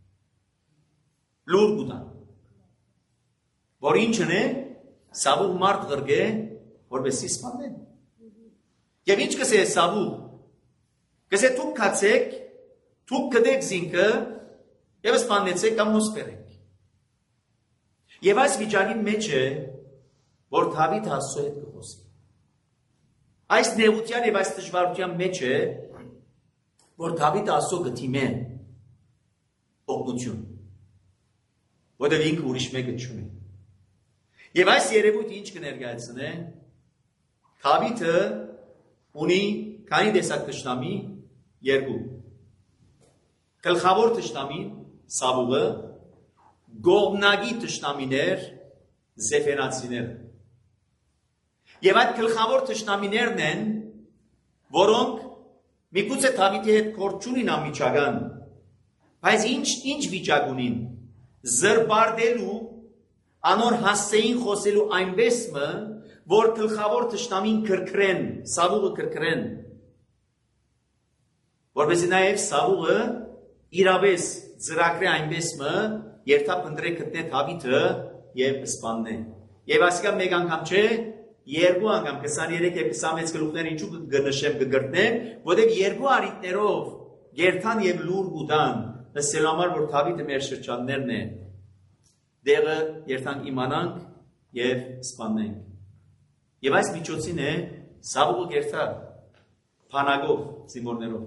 Լուր գուտան։ Որ ինչն է, Սավուղ մարդ գրգե, որպեսի սպանեն։ Եվ ինչ կսե Սավուղ, կսե դուք կացեք, դուք կդեք զինքը, եւ սպանեցեք կամ նոսպերեք։ Եվ այս վիճակի մեջ է, որ Դավիթը Աստծո հետ կխոսի։ Այս նեղության եւ այս դժվարության մեջ է, որ Դավիթը Աստծո գտիմե օգնություն, որտեղ ինքը ուրիշ մեկը չունի։ Եվ այս երևույթը ինչ կներկայացնե, Դավիթը ունի քանի տեսակ թշնամի երկու։ Գլխավոր թշնամին Սավուղը, գողնագի թշնամիներ Զեֆենացիները։ Եվ այդ գլխավոր թշնամիներն են, որոնք միգուցե Դավիթի հետ գործ չունին անմիջական, բայց ինչ ինչ վիճակ ունին, զրբարդելու, անոր հասցեին խոսելու այնպեսը, որ գլխավոր թշնամին քրքրեն, Սավուղը քրքրեն, որպեսզի նաև Սավուղը իրավես ծրագրի այնպես մը երթապ ընտրե գտնե Դավիթը եւ սպաննե։ Եվ ասիկա մեկ անգամ չէ, երկու անգամ քսաներեք եւ քսանվեց գլուխներ ինչու կգնշեմ կգրտնեմ, որտեղ երկու արիտներով գերթան եւ լուր գուտան, ասել համար որ Դավիթը մեր շրջաններն է։ Դեղը երթանք իմանանք եւ սպաննենք։ Եվ այս միջոցին է Սավուղը գերթա փանագով զինվորներով։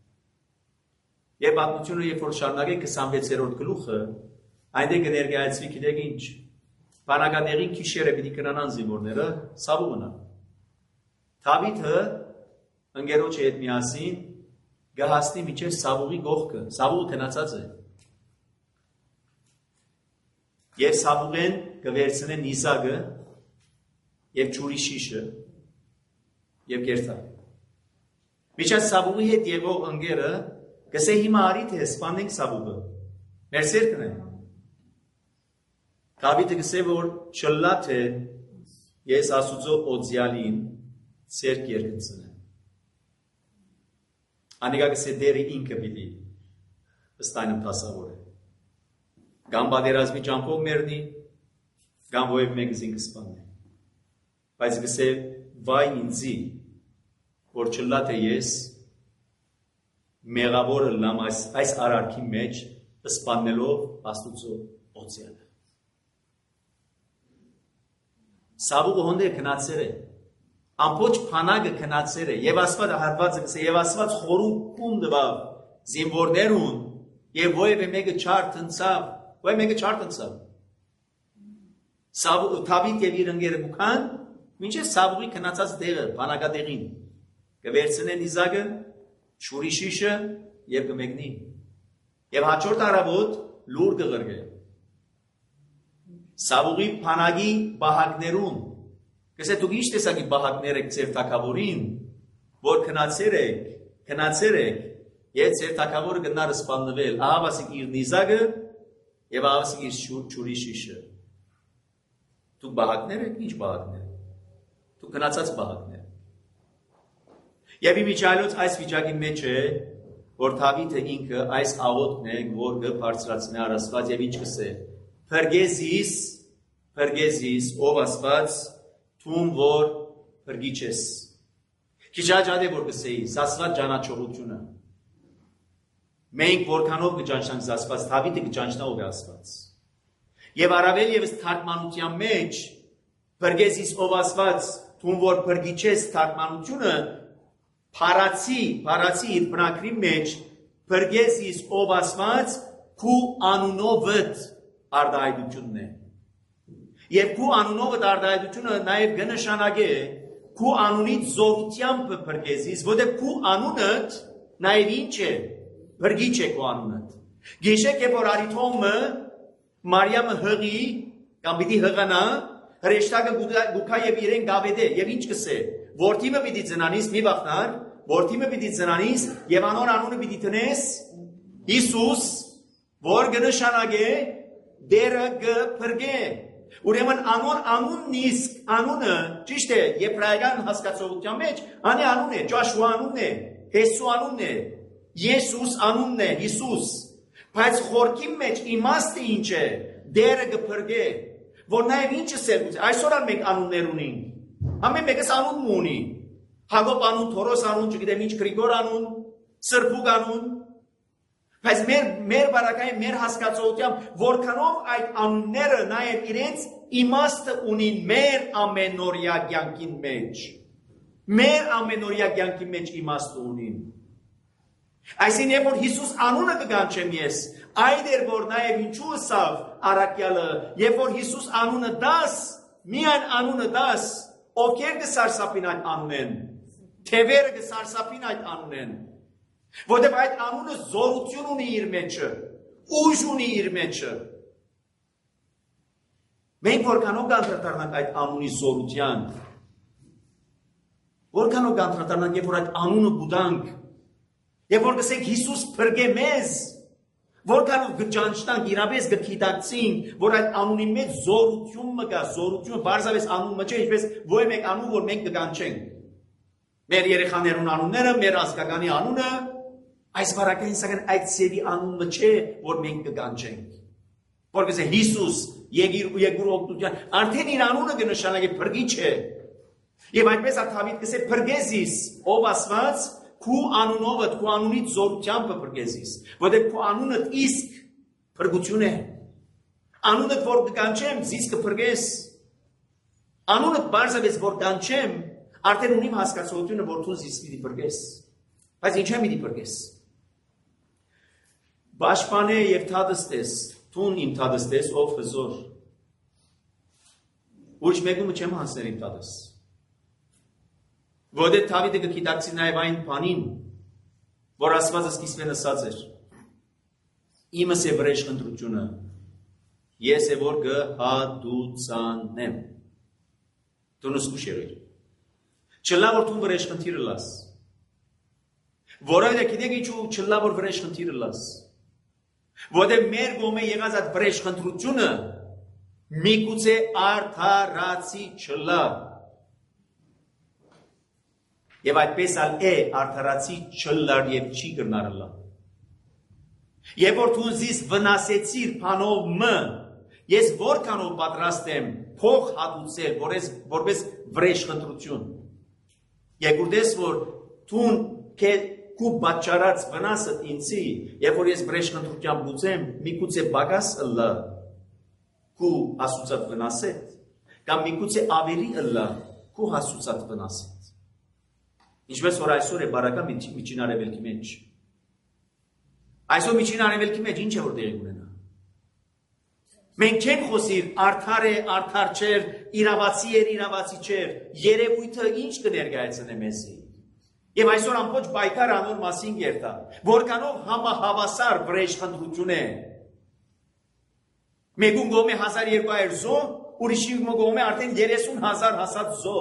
Եվ պատմությունը երբ որ շարունակե քսանվեցերորդ գլուխը, այնտեղ կներկայացվի գիտեք ինչ։ Փանագատերին քիշերը պիտի կնանան զինվորները Սավուղն։ Դավիթը ընկերոջի հետ միասին գահասնի միջև Սավուղի գողքը, Սավուղը քնացած է։ Եվ Սավուղեն կվերցնե նիզակը եւ ճուրի շիշը եւ գերտա։ Միջած Սավուղի հետ եղող ընկերը կսե հիմա արի թե սպանենք Սավուղը։ Մեր սերկն է։ Դավիթը կսե որ չլա թե ես Աստուծո օձյալին սերկ երկնցնեմ։ Անիկա կսե դերը ինքը պիտի ըստայնում տասավոր է։ Գամ բادرազմի ճամփով մերնի, գամ ովև մեկը զինքը սպաննի։ Բայց կսե վայ ինձի, որ չլա թե ես մեղավորը լամ այս, այս արարքի մեջ սպաննելով Աստուծո օձյալը։ Սավուղը հոնդը քնացեր է, ամբողջ փանագը քնացեր է, եւ Աստված հատվածը կսե, եւ Աստված խորում դվավ զինվորներուն, եւ ովև մեկը չարտնցավ, ովև մեկը չարտնցավ։ Սավուղը Դավիթ եւ իր ընկերը գուքան, մինչեւ Սավուղի քնացած դեղը, փանագատեղին, կվերցնեն նիզակը, ճուրի շիշը եւ կմեկնի։ Եվ հաջորդ առավոտ լուր կղրգե։ Սավուղի փանագի բահակներուն, կսե դուք ինչ տեսակի բահակներ եք ձեր թագավորին, որ քնացեր եք, քնացեր եք, եւ ձեր թագավորը գնար սպաննվել, ահավասիկ իր նիզակը եւ ահավասիկ իր ճուրի շիշը։ Դուք բահակներ եք, ինչ բահակներ։ Դուք քնացած բահակներ։ Եվ իմիջայլոց այս վիճակի մեջ է, որ Դավիթը ինքը այս աղոթքն է, որ կբարձրացնի առ Աստված եւ ինչ կսե։ Փրկեզիս, փրկեզիս, ով Աստված, թում որ փրկիչ ես։ Քիչ աջադե որ կսեի, Աստված ճանաչողությունը։ Մենք որքանով կճանչնանք Աստված, Դավիթը կճանչնա ով է Աստված։ Եվ առավել եւս թարգմանության մեջ փրկեզիս ով Աստված, թում որ փրկիչ ես թարգմանությունը Փարացի, փարացի իր բնակրի մեջ փրկեզիս ով Աստված քու անունովդ արդայդությունն է։ Եվ քու անունովդ արդայդությունը նաև կնշանակե քու անունից զորությամբ փրկեզիս, որտեղ քու անունդ նաև ինչ է, փրկիչ է քու անունդ։ Գիշեք է որ արիթոմը Մարիամը հղի կամ պիտի հղանա, հրեշտակը գուքա եւ իրեն գավեդե եւ ինչ կսե։ Որդիմը պիտի ծնանիս մի վախնար, որդիմը պիտի ծնանիս եւ անոր անունը պիտի տնես Հիսուս, որ կնշանակե դերը կփրկե։ Ուրեմն անոր անունն իսկ անունը ճիշտ է եբրայական հասկացողության մեջ անի անուն է, Ջոշուա անունն է, Հեսու անունն է, Եսուս անունն է, Հիսուս։ Բայց խորքի մեջ իմաստը ինչ է, դերը կփրկե, որ նաեւ ինչը սերգուց, այսօր մենք անուններ ունենք։ Ամեն մեկս անուն ունի։ Հակոբ անուն, Թորոս անուն, չգիտեմ ինչ Գրիգոր անուն, Սրբուկ անուն։ Բայց մեր մեր բարակային մեր հասկացողությամբ որքանով այդ անունները նաև իրենց իմաստը ունին մեր ամենօրյա կյանքին մեջ։ Մեր ամենօրյա կյանքի մեջ իմաստը ունին։ Այսինքն երբ որ Հիսուս անունը կգանչեմ ես, այդ էր որ նաև ինչու սավ արաքյալը, երբ որ Հիսուս անունը դաս, միայն անունը դաս, ովքեր կսարսափին այդ անունեն, թևերը կսարսափին այդ անունեն, որտեղ այդ անունը զորություն ունի իր մեջը, ուժ ունի իր մեջը։ Մենք որքանով կանդրադառնանք այդ անունի զորության, որքանով կանդրադառնանք, երբ որ այդ անունը գուտանք, երբ որ կսենք Հիսուս փրկե մեզ, որքանով կճանչնանք, իրապես կգիտակցենք, որ այդ անունի մեջ զորություն կա, զորությունը բարձրապես անունը չէ, ինչպես ոչ մեկ անուն, որ մենք կկանչենք։ Մեր երեխաներուն անունները, մեր ազգականի անունը, Այս բարակային սակայն այդ ծերի անունը չէ, որ մենք կգանչենք։ Որպես է Հիսուս եկիր ու եկուր օգնության, արդեն իր անունը կնշանակի փրկիչ է։ Եվ այնպես Դավիթ կսե փրկեզիս, ով ասված, քու անունովը, քու անունից զորությամբ փրկեզիս, որտեղ քու անունդ իսկ փրկություն է։ Անունդ որ կգանչեմ, զիս կփրկես։ Անունդ բարձավես որ կանչեմ, արդեն ունիմ հասկացողությունը, որ դու զիս պիտի փրկես։ Բայց ինչա պիտի փրկես։ Պաշտպանե եւ թադստես, տուն իմ թադստես, ով հզոր։ Ուրիշ մեկումը չեմ հասներ իմ թադս։ Որտեղ Դավիթը կգիտակցի նաեւ այն բանին, որ Աստվածը սկիզբեն ասած էր. Իմս է վրեժ խնդրությունը, ես է որ կհատուցանեմ։ Դու նսկուշ եղիր։ Չլա որ դու վրեժ խնդիրը լաս։ Որովհետև գիտեք ինչու չլա որ վրեժ խնդիրը լաս։ Որտեղ մեր գոմե եղած այդ վրեժ խնդրությունը միգուցե արդարացի չլա։ Եվ այդպես ալ է արդարացի չլար եւ չի գնարլա։ Եվ որ դու զիս վնասեցիր բանով մը, ես որքանով պատրաստ եմ փող հատուցել, որպես որպես վրեժ խնդրություն։ Երկրորդես որ դու քու բաճարած վնասը ինձի, երբ որ ես վրեժ խնդրությամբ գուցեմ, միգուցե բագաս ըլլա քու հասուցած վնասետ, կամ միգուցե ավելի ըլլա քու հասուցած վնասետ։ Ինչպես որ այսօր է բարական միջին արևելքի մեջ։ Այսօր միջին արևելքի մեջ ինչ է որ տեղի ունենա։ Մենք չենք խոսիր արդար է, արդար չէր, իրավացի էր, իրավացի չէր, երևույթը ինչ կներկայացնե մեզի։ Եվ այսօր ամբողջ բայկար անոր մասին գերտա, որքանով համահավասար վրեժ խնդրություն է։ Մեկուն գոմե հազար երկու հարյուր զո, ուրիշի գոմե արդեն երեսուն հազար հասած զո։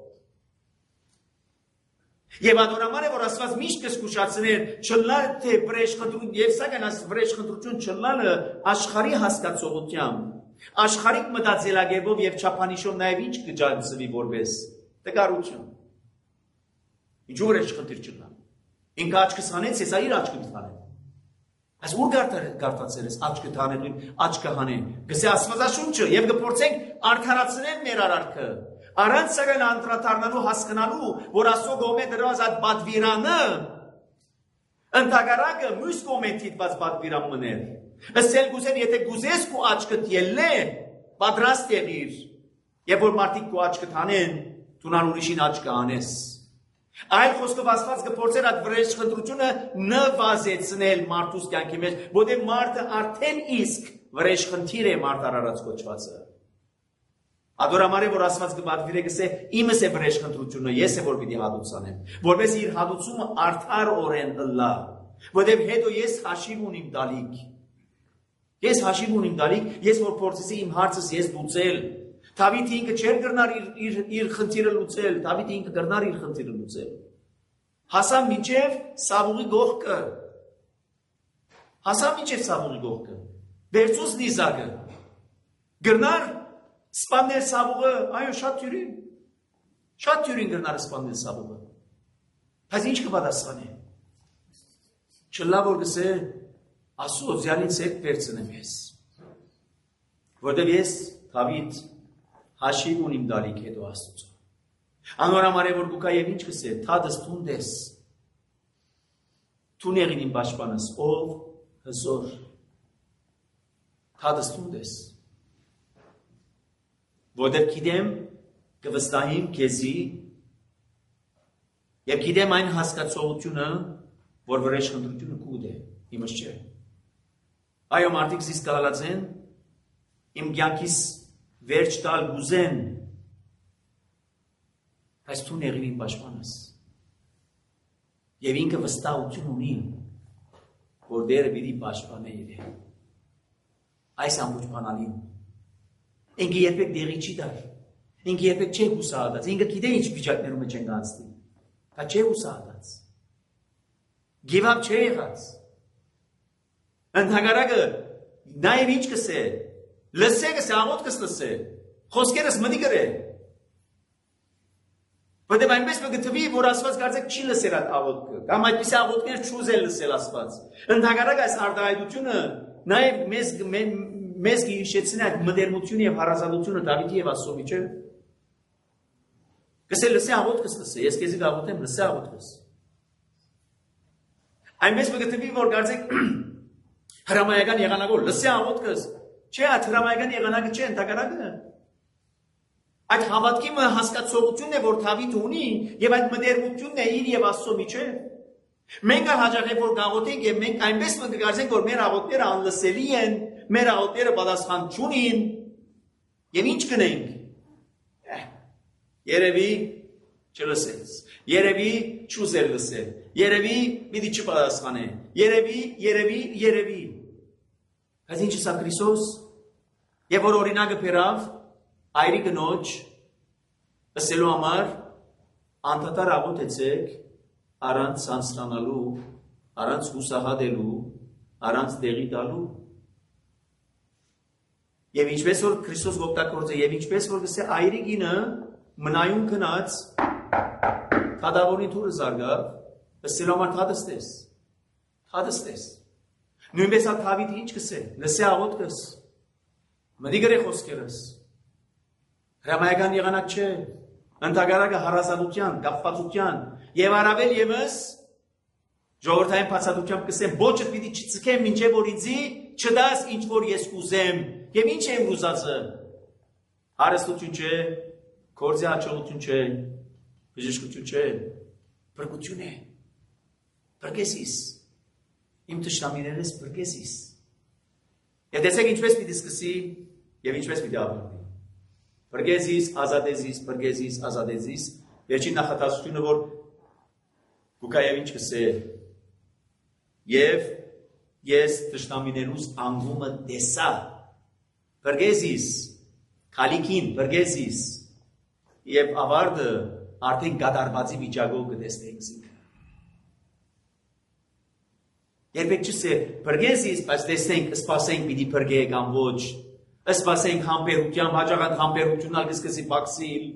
Եվ adorամար է, որ Աստված միշտ կզգուշացներ, չլա թե վրեժ խնդրություն, եւ սակայն այս վրեժ խնդրություն չլալը աշխարհի հասկացողությամբ, աշխարհիկ մտածելակերպով եւ չափանիշով նաեւ ինչ կջանցվի որպես տկարություն։ Ինչու վրեժ խնդիր չլա։ Ինքը աչքս հանեց, ես իր աչքս հանեմ։ Այս ուր գարտացել ես աչքը հանելու, աչքը հանեն։ Գսե Աստվածաշունչը եւ կփորձենք արդարացնել մեր արարքը։ Առանց սակայն անդրադառնալու հասկանալու, որ Աստծո գոմե դրված այդ պատվիրանը ընդհանրակը մյուս գոմե դիտված պատվիրան մներ։ Ըստ գուզեն, եթե գուզես քո աչքդ ելնե, պատրաստ եղիր։ Եվ որ մարդիկ քո աչքդ հանեն, դու նան ուրիշին աչքը հանես։ Այլ խոսքով Աստված կփորձեր այդ վրեժ խնդրությունը նվազեցնել մարդուս կյանքի մեջ, որտեղ մարդը արդեն իսկ վրեժ խնդիր է մարդ արարած կոչվածը։ Adorամար է, որ Աստված կպատվիրե գսե իմս է վրեժ խնդրությունը, ես է որ պիտի հատուցանեմ, որպես իր հատուցումը արդար օրեն ըլլա, որտեղ հետո ես հաշիվ ունիմ դալիք։ Ես հաշիվ ունիմ դալիք, ես որ փորձեցի իմ հարցս ես լուծել։ Դավիթը ինքը չէր գրնար իր իր իր խնդիրը լուծել, Դավիթը ինքը գրնար իր խնդիրը լուծել։ Հասավ մինչև Սավուղի գողքը։ Հասավ մինչև Սավուղի գողքը։ Վերցուց նիզակը։ Գրնար սպանել Սավուղը, այո, շատ թյուրին։ Շատ թյուրին գրնար սպանել Սավուղը։ Բայց ինչ կպատասխանի։ Չլա որ գսե Աստծո ձյանից հետ վերցնեմ ես։ Որտեղ ես Դավիթ հաշիվ ունիմ դալիք հետո Աստծո։ Անորամար է որ գուկա եւ ինչ կսե, թադս թունդես։ Թուն եղին իմ պաշտպանս, ով հզոր։ Թադս թունդես։ Որտեղ գիտեմ կվստահիմ քեզի եւ գիտեմ այն հասկացողությունը, որ վրեժ խնդրությունը կուտ է, իմս չէ։ Այո, մարդիկ զիս կալած են, իմ կյանքիս վերջ տալ գուզեն, բայց դու եղիր իմ պաշտպանս։ Եվ ինքը վստահություն ունի, որ դերը պիտի պաշտպանե իրեն։ Այս ամբողջ բանալին ինքը երբեք դեղի չի դար, ինքը երբեք չէ հուսահատած, ինքը գիտե ինչ վիճակներում է չեն գանցնի, դա չէ հուսահատած, give up չէ եղած, ընդհանրակը նաև ինչ կսե, լսե կսե, աղոտ կս լսե, խոսքերս մնի գրե, Որտեղ այնպես կգտնվի, որ Աստված կարծեք չի լսել այդ աղոթքը, կամ այդպիսի աղոթքներ չուզել լսել Աստված։ Ընդհանրապես այս արտահայտությունը նաև մեզ մեզ կհիշեցնի այդ մտերմությունը եւ հարազատությունը Դավիթի եւ Աստծո միջեւ։ Կսել լսի աղոթքս լսի, ես քեզ կաղոթեմ լսի աղոթքս։ Այնպես կգտնվի, որ կարծեք հրամայական եղանակով լսի աղոթքս, չէ, այդ հրամայական եղանակը չէ, ընդհանրապես այդ հավատքի հասկացողությունն է, որ Դավիթը ունի, եւ այդ մտերմությունն է իր եւ Աստծո միջեւ։ Մենք հաջող է որ գաղութենք եւ մենք այնպես կգարձենք, որ մեր աղոթքները անլսելի են, մեր աղոթքները պատասխան չունին, եւ ինչ կնենք։ Երևի չլսեց, երևի չուզել լսել, երևի պիտի չպատասխանե, երևի, երևի, երևի։ Բայց ինչ է Քրիստոս, եւ որ օրինակը բերավ այրի կնոջ լսելու համար անդադար աղոթեցեք առանց սանձրանալու, առանց հուսահատելու, առանց տեղի տալու։ Եվ ինչպես որ Քրիստոս օգտագործե եւ ինչպես որ գսե այրի գինը մնայուն քնած թադավորին թուրը զարգավ, լսելու համար թադստես, թադստես։ Նույնպես ալ Դավիթը ինչ գսե, լսե աղոթքս, մտի գրե խոսքերս։ Հրամայական եղանակ չէ, ընդհանրակը հարազատության, կապվածության եւ առավել եւս ժողովրդային բացատրությամբ կսեմ ոչը պիտի չծկեմ մինչեւ որ ինձի չդաս ինչ որ ես կուզեմ եւ ինչ եմ ուզածը հարստություն չէ, կորձի հաջողություն չէ, բժշկություն չէ, բրկություն է, բրկեսիս, իմ թշնամիներս բրկեսիս։ Եվ տեսեք ինչպես պիտի սկսի եւ ինչպես պիտի ավարտի։ Բրկեսիս, ազատեսիս, բրկեսիս, ազատեսիս, վերջին նախատասությունը, որ Գուկայև ինչ կսե, և ես թշնամիներուս անգումը տեսա, բրկեսիս, քալիքին, բրկեսիս, և ավարտը արդեն կատարվածի վիճակով կտեսնենք զինք։ Երբեք չսե, բրկեսիս, բայց տեսնենք, սպասենք պիտի բրկե կամ ոչ, սպասենք համբերությամբ, հաճախան համբերությունն ալ կսկսի բացիլ։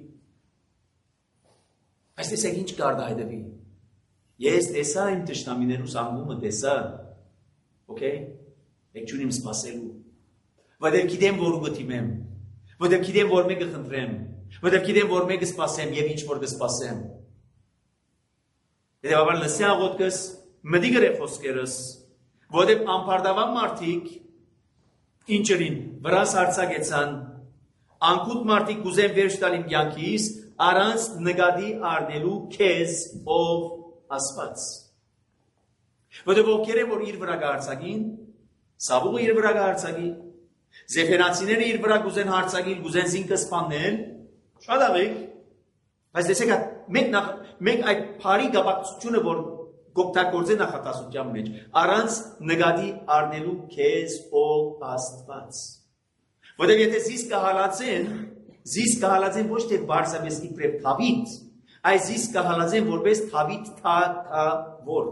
Բայց տեսեք ինչ կարդ այդվի։ Ես տեսա իմ թշնամիներուս անգումը տեսա, օքեյ, եք չունիմ սպասելու, որտև գիտեմ որ ուգտիմեմ, որտև գիտեմ որ մեկը խնդրեմ, որտև գիտեմ որ մեկը սպասեմ եւ ինչ որ կսպասեմ։ Հետևաբար լսի աղոթքս, մտի գրե խոսքերս, որտև անփարդավան մարդիկ ինչերին վրաս հարցակեցան, անկուտ մարդիկ կուզեն վերջ տալ իմ կյանքիս, առանց նկատի առնելու քեզ ով Աստված։ Որտեղ ովքեր են որ իր վրա կհարցակին, Սավուղը իր վրա կհարցակի, Զեֆերացիները իր վրա կուզեն հարցակիլ, կուզեն զինքը սպանել, շատ աղիք, բայց տեսեք մենք այդ փարի գաբակցությունը որ գոպտագործե նախատասության մեջ, առանց նկատի առնելու քեզ ով Աստված։ Որտեղ եթե զիս կհալածեն, զիս կհալածեն ոչ թե բարձրապես իբրև Դավիթ, այլ զիս կհալածեն որպես Դավիթ թագավոր։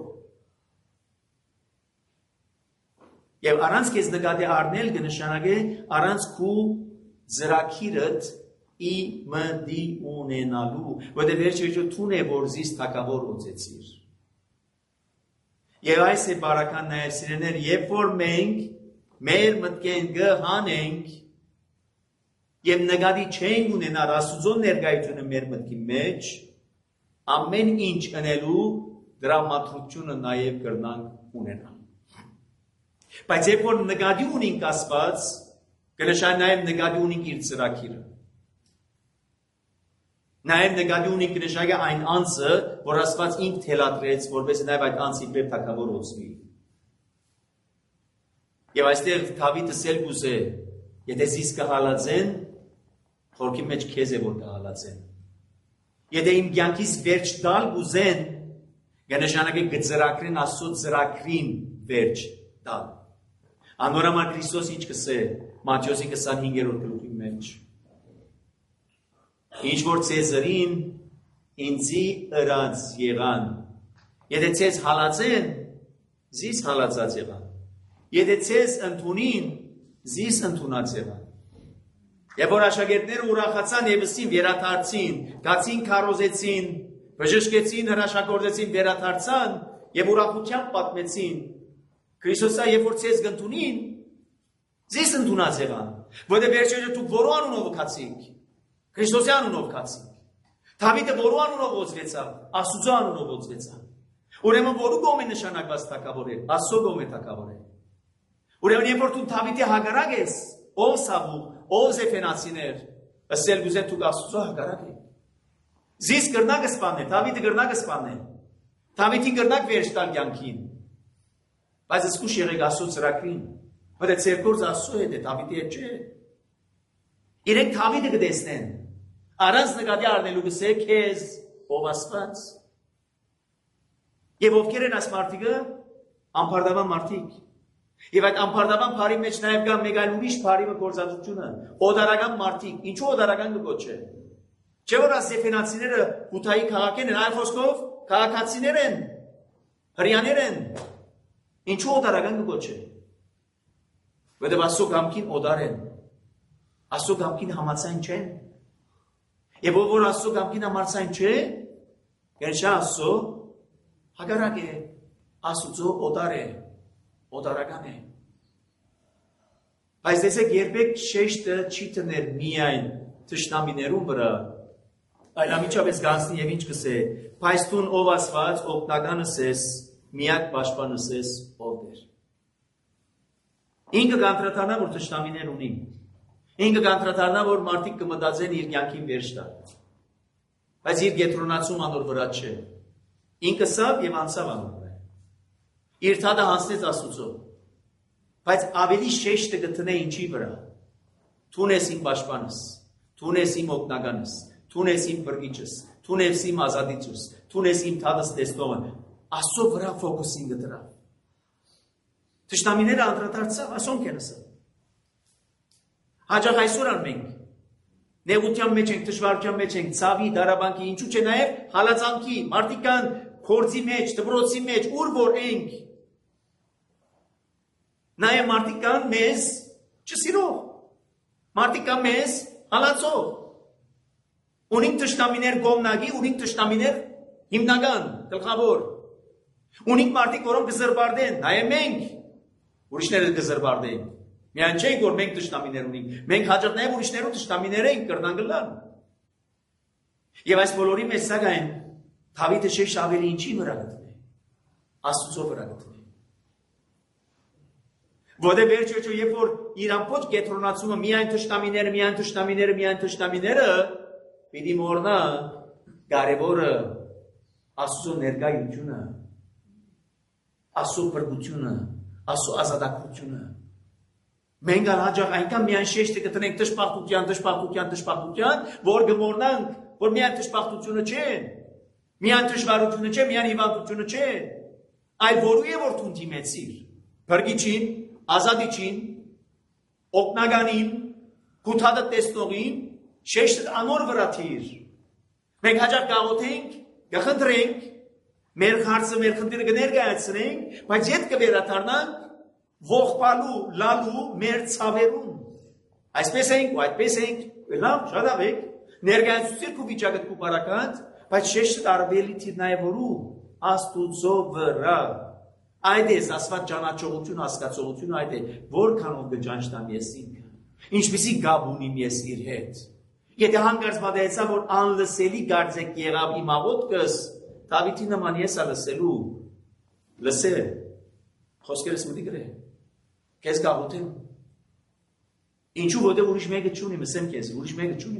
Եվ առանց քեզ նկատի առնել կնշանակե առանց քու ծրագիրդ իմդի ունենալու, որտեղ վերջերջը թուն է որ զիս թագավոր օծեցիր։ Եվ այս է բարական նաև սիրեներ, երբ որ մենք մեր մտքեն գհանենք եւ նկատի չենք ունենալ Աստծո ներկայությունը մեր մտքի մեջ, ամեն ինչ անելու դրամատրությունը նաև կրնանք ունենալ։ Բայց երբ որ նկատի ունենք Աստված, կնշանակի նաև նկատի ունենք իր ծրագիրը։ Նաև նկատի ունենք կնշանակի այն անձը, որ Աստված ինքը թելադրեց, որպես նաև այդ անձի իբրև թագավոր օծվի։ Եվ այստեղ Դավիթը սել գուզե, եթե զիս կհալածեն, խորքի մեջ քեզ է որ կհալածեն։ Եթե իմ կյանքից վերջ տալ գուզեն, կնշանակի կծրագրեն Աստծո ծրագրին վերջ տալ։ Անորոմար Քրիստոս ինչ կսե, Մատթեոսի քսանհինգերորդ գլուխի մեջ։ Ինչ որ Ցեզարին ինձի ըրած եղան, եթե ցեզ հալածեն, զիս հալածած եղան, եթե ցեզ ընդունին, զիս ընդունած եղան։ Եվ որ աշակերտները ուրախացան եւ ըսին վերաթարցին, գացին քարոզեցին, բժշկեցին, հրաշագործեցին, վերաթարցան եւ ուրախությամբ պատմեցին. Քրիստոսը երբ որ ցես գտնունին, ձեզ ընդունած եղան, որտեղ վերջերը դուք որո անունով կացիք, Քրիստոսի անունով կացիք։ Դավիթը որո անունով ոցվեցավ, Աստծո անունով ոցվեցավ։ Ուրեմն որու կողմ է նշանակված թագավոր է, Աստծո կողմ է թագավոր է։ Ուրեմն երբ որ դու Դավիթի հագարակ ես, ով Սավուղ, ով Զեֆենացիներ, ըսել գուզեն դուք Աստծո հագարակ եք։ Զիս կրնակ սպանել, Դավիթը կրնակ սպանել, Դավիթին կրնակ վերջ տալ կյանքին, բայց զսկուշ եղեք Աստծո ծրագրին, որը ձեր գործ Աստծո հետ է, Դավիթի հետ չէ։ Իրենք Դավիթը կտեսնեն, առանց նկատի առնելու գսեք քեզ ով Աստված։ Եվ ովքեր են այս մարդիկը, ամփարդավան մարդիկ։ Եվ այդ ամփարդավան բարի մեջ նաև կա մեկ այլ ուրիշ բարի գործածությունը, օդարական մարդիկ, ինչու օդարական կոչե։ Չէ՞ որ այս Զեֆենացիները Հութայի քաղաքեն են, այլ խոսքով քաղաքացիներ են, հրյաներ են։ Ինչու օդարական կոչե։ Որտեղ Աստծո կամքին օդար են, Աստծո կամքին համաձայն չեն։ Եվ ով որ Աստծո կամքին համաձայն չէ, գերշա Աստծո հագարակ է, Աստծո օդար է, օդարական է։ Բայց տեսեք, երբեք շեշտը չի տրներ միայն թշնամիներուն վրա, այլ ամիջապես գանցնի եւ ինչ կսե, բայց տուն ով Աստված օգնականս ես, միակ պաշտպանս ես, ով դեր։ Ինքը կանտրատանա, որ թշնամիներ ունի։ Ինքը կանտրատանա, որ մարդիկ կմտածեն իր կյանքին վերջ տալ։ Բայց իր գետրոնացում անոր վրա չէ։ Ինքը սավ եւ անցավ անոր վրա։ Իր թադը հանցնեց Աստուծո։ Բայց ավելի շեշտը գտնե ինչի վրա։ Թուն ես իմ պաշտպանս, թուն ես իմ օգնականս, թուն ես իմ բրգիչս, թուն ես իմ ազատիչս, թուն ես իմ թադս տեսնողը։ Աստծո վրա ֆոկուսին գտրա։ Թշնամիները անդրադարձավ, ասոնք են ասել։ Հաջող այսօր ան մենք նեղության մեջ ենք, դժվարության մեջ ենք, ցավի, դարաբանքի, ինչու՞ չէ նաև հալածանքի, մարդիկ կան փորձի մեջ, դպրոցի մեջ, ուր որ ենք։ Նաև մարդիկ կան մեզ չսիրող, մարդիկ կան մեզ հալածող։ Ունենք թշնամիներ գոմնագի, ունենք թշնամիներ հիմնական, գլխավոր։ Ունենք մարդիկ, որոնք կզրբարդեն, նաև մենք ուրիշները կզրբարդեն։ Միայն չէ որ մենք թշնամիներ ունենք, մենք հաջող նաև ուրիշներու թշնամիներ ենք կրնան գլան։ Եվ այս բոլորի մեջ սակայն Դավիթը շեշտ ավելի ինչի վրա գտնի, Աստծո վրա գտնի։ Որտեղ վերջերս երբ որ իր ամբողջ կենտրոնացումը միայն թշնամիները, միայն թշնամիները, միայն թշնամիները, պիտի մոռնա կարևորը Աստծո ներկայությունը, Աստծո բրգությունը, Աստծո ազատությունը։ Մենք հաջող այնքան միայն շեշտը կտնենք դժբախտության, դժբախտության, դժբախտության, որ գմորնանք, որ միայն դժբախտությունը չէ, միայն դժվարությունը չէ, միայն հիվանդությունը չէ, այլ որու է որ դու դիմեցիր, բրգիչին, ազատիչին, օգնականին, գութադը տեսնողին, շեշտը անոր վրա թիր։ Մենք հաջող գաղութենք, գխնդրենք, մեր հարցը, մեր խնդիրը կներկայացնենք, բայց ետ կվերադառնանք ողբալու, լալու մեր ցավերուն։ Այսպես ենք, ու այդպես ենք, լավ, շադավեք, ներկայացուցիր քու վիճակը քու բարականց, բայց շեշտը արվելի թիր նաև որու Աստուծո վրա։ Այդ է ասված ճանաչողություն, հասկացողություն, այդ է որքանով կճանչնամ ես ինքը, ինչպիսի գաբ ունիմ ես իր հետ։ Եթե հանկարծ պատահեցա, որ անլսելի գարձեք եղավ իմ աղոթքս, Դավիթի նման ես ալսելու, լսել, խոսքերս մտի գրե, քեզ գաղութեմ, ինչու որտեղ ուրիշ մեկը չունի, մսեմ քեզ, ուրիշ մեկը չունի։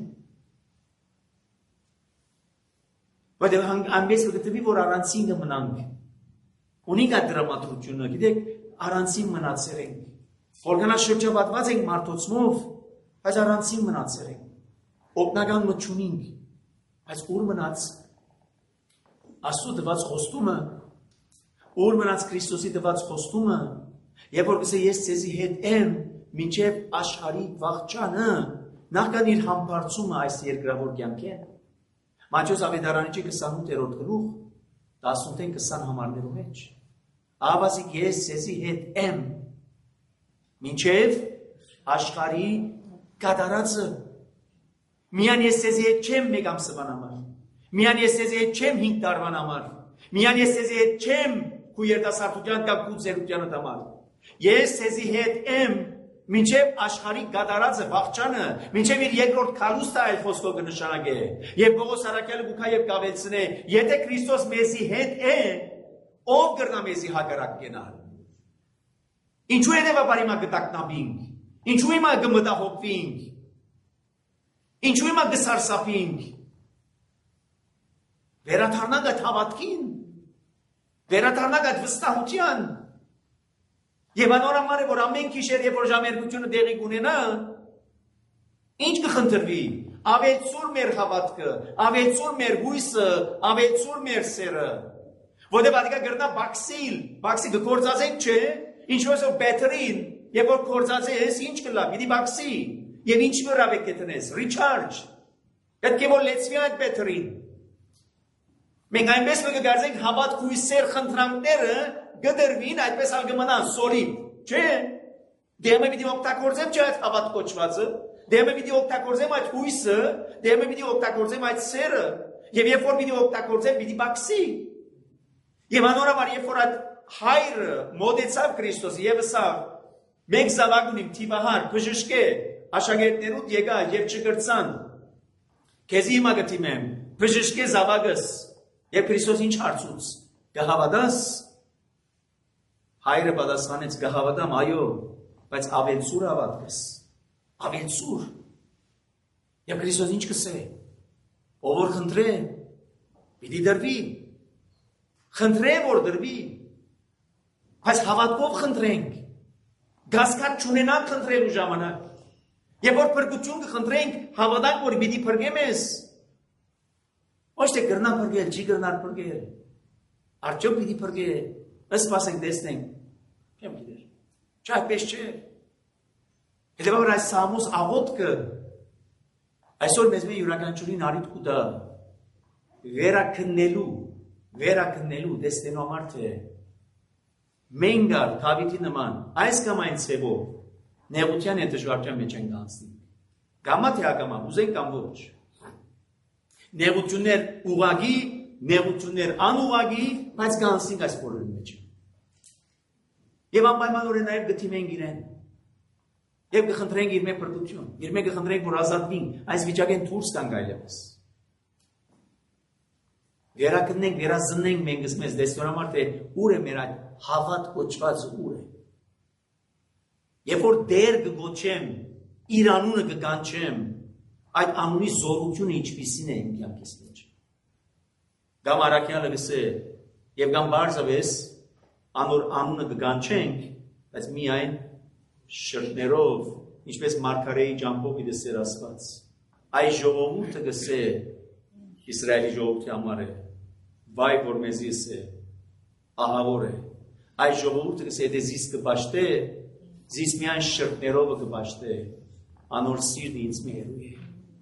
Որտեղ այնպես կգտնվի, որ առանցին կմնանք, ունենք այդ դրամատրությունը, գիտեք, առանցին մնացել ենք, որքանա շրջապատված ենք մարդոցմով, բայց առանցին մնացել ենք, օգնական մտ չունենք, բայց ուր մնաց Աստծո տված խոստումը, ուր մնաց Քրիստոսի տված խոստումը, երբ որ կսե ես ցեզի հետ եմ, մինչև աշխարհի վաղճանը, նախքան իր համբարձումը այս երկրավոր կյանքեն։ Մատթեոս ավետարանիչի քսանութերորդ գլուխ տասնութ քսան համարներու մեջ։ Ահավասիկ ես ցեզի հետ եմ, մինչև աշխարհի կատարածը։ Միան ես ձեզի հետ չեմ մեկ ամսվան համար։ Միան ես ձեզի հետ չեմ հինգ տարվան համար։ Միան ես ձեզի հետ չեմ քու երիտասարդության կամ քու ծերության համար։ Ես ձեզի հետ եմ մինչև աշխարհի կատարածը վաղճանը, մինչև իր երկրորդ քալուստը այլ խոսքով կնշանակե։ Եվ Պողոս առաքյալը գուքա եւ կավելցնե, եթե Քրիստոս մեզի հետ է, ով կրնա մեզի հակառակ կենալ։ Ինչու է դեպաբար հիմա կտակնաբինք, ինչու հիմա կմտահոգվինք, ինչու հիմա կսարսափինք։ Վերադառնանք այդ հավատքին, վերադառնանք այդ վստահության։ Եվ անորամար է, որ ամեն գիշեր, երբ որ ժամերգությունը տեղի կունենա, ինչ կխնդրվի, ավելցուր մեր հավատքը, ավելցուր մեր հույսը, ավելցուր մեր սերը։ Որտեղ ադիկա գրնա բաքսիլ, բաքսի կգործածենք չէ, ինչպես որ բետերին, երբ որ գործածես, ինչ կլա, պիտի բաքսի, եւ ինչ վրա պետք է տնես, recharge։ Պետք է որ լեցվի այդ բետերին։ Մենք այնպես կգարձենք հավատք հույսեր խնդրանքները գդրվին, այդպես ալ կմնան սոլիդ, չէ։ Դեմը պիտի օգտագործեմ չէ այդ հավատ կոչվածը, դեմը պիտի օգտագործեմ այդ հույսը, դեմը պիտի օգտագործեմ այդ սերը, եւ երբ որ պիտի օգտագործեմ, պիտի բաքսի։ Եվ անորաբար երբ որ այդ հայրը մոտեցավ Քրիստոսի եւ ասավ. մենք զավակ ունիմ թիվահար, բժշկե, աշակերտներուդ եկա եւ չգրցան։ Քեզի հիմա գտիմեմ, բժշկե զավակս, եւ Քրիստոս ինչ հարցուց, կհավատաս։ Հայրը պատասխանեց, կհավատամ, այո, բայց ավելցուր հավատքս, ավելցուր։ Եվ Քրիստոս ինչ կսե, ով որ խնդրե, պիտի դրվի, խնդրե որ դրվի, բայց հավատքով խնդրենք, գասկատ չունենանք խնդրելու ժամանակ, եւ որ փրկություն կխնդրենք, հավատանք, որ պիտի փրկեմ ես, ոչ թե գրնա փրկել, չի գրնար փրկել, արդյոք պիտի փրկել, ըստ սպասենք տեսնենք, չեմ գիտեր, չայպես չէ, հետևաբար այս Սամոս աղոտքը, այսօր մեզ մեր յուրաքանչյուրին արիթ կուտա, վերաքննելու, վերաքննելու, տեսնելու համար թե, մենք գալ Դավիթի նման, այս կամ այն ցևով, նեղության հետ դժվարության մեջ ենք անցնի, գամա թե ագամա, ուզենք կամ ոչ, նեղություններ ուղագի, նեղություններ անուղագի, բայց կանցնենք այս բոլորի մեջ։ Եվ անպայմանորեն նաև գտիմենք իրեն։ Եվ կխնդրենք իր մեր փրկություն, իր մեր կխնդրենք, որ ազատվենք, այս վիճակեն դուրս տանք այլևս։ Վերակնենք, վերազնենք մենք մեզ դեստորամար, թե ուր է մեր այդ հավատ կոչվածը ուր է։ Երբ որ դեր կգոչեմ, իր անունը կկանչեմ, այդ անունի զորությունը ինչպիսին է իմ կյանքիս մեջ։ Կամ առաքյալը գսե, եւ կամ բարձավես, անոր անունը կկանչենք, բայց միայն շրտներով, ինչպես մարգարեի ջամփով իդեսեր ասված։ Այս ժողովուրդը գսե Իսրայելի ժողովրդի համար է, վայ որ մեզիս է, ահավոր է։ Այս ժողովուրդը գսե եթե զիս կպաշտե, զիս միայն շրտներով կպաշտե, անոր սիրտը ինձ մի հերու է։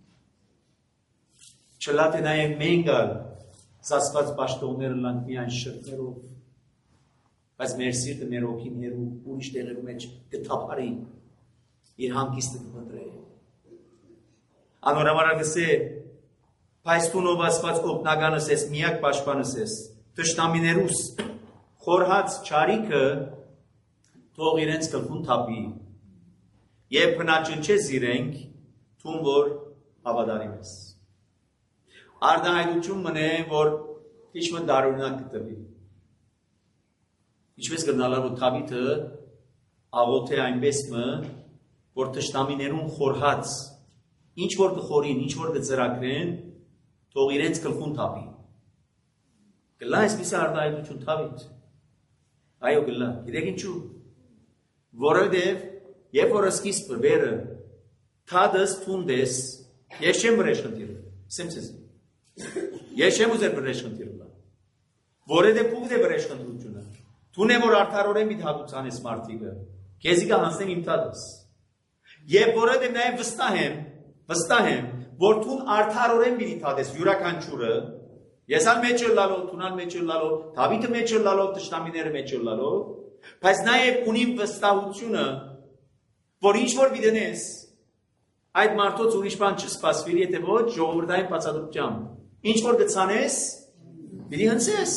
Չլա թե նաև մենք ալ զասված պաշտողները լանք միայն շրտներով, բայց մեր սիրտը մեր օքին հերու ուրիշ տեղերու մեջ կթափարի, իր հանգիստը կմտրե։ Անորամարը գսե, բայց տունով ասված օգնականս ես, միակ պաշտպանս ես, թշնամիներուս խորհած չարիքը թող իրենց կլխուն թափի, եւ փնաճնչես իրենք, թուն որ հավատարիմ ես։ Արդահայտություն մնե, որ ինչ-որ դարօրինակ կտվի։ Ինչպես կգնալար, որ Դավիթը աղոթե այնպես մը, որ թշնամիներուն խորհած, ինչ որ կխորին, ինչ որ կծրագրեն, թող իրենց գլխուն թափի։ Գլա այսպիսի արդահայտություն Դավիթ։ Այո գլա, գիտեք ինչու։ Որովհետև երբ որ սկիզբը վերը թադս թունդես, ես չեմ վրեժ խնդիրը, սեմ ցեզ։ Ես չեմ ուզեր վրեժ խնդիրը։ Որովհետև փուգ է վրեժ խնդրությունը։ Թունե որ արդարորեն մի թադուցան ես մարդիկը, քեզի կհանձնեմ իմ թադս։ Եվ որովհետև նաև վստահ եմ, վստահ եմ, որ թուն արդարորեն մի թադես յուրաքանչյուրը, ես ալ մեջ լալով, թունալ մեջ լալով, Դավիթը մեջ լալով, թշնամիները մեջ լալով, բայց նաև ունիմ վստահությունը, որ ինչ որ դիտենես, Այդ մարդոց ուրիշ բան չսպասվի, եթե ոչ ժողովրդային բացատրությամբ։ Ինչ որ գցանես, պիտի հնցես։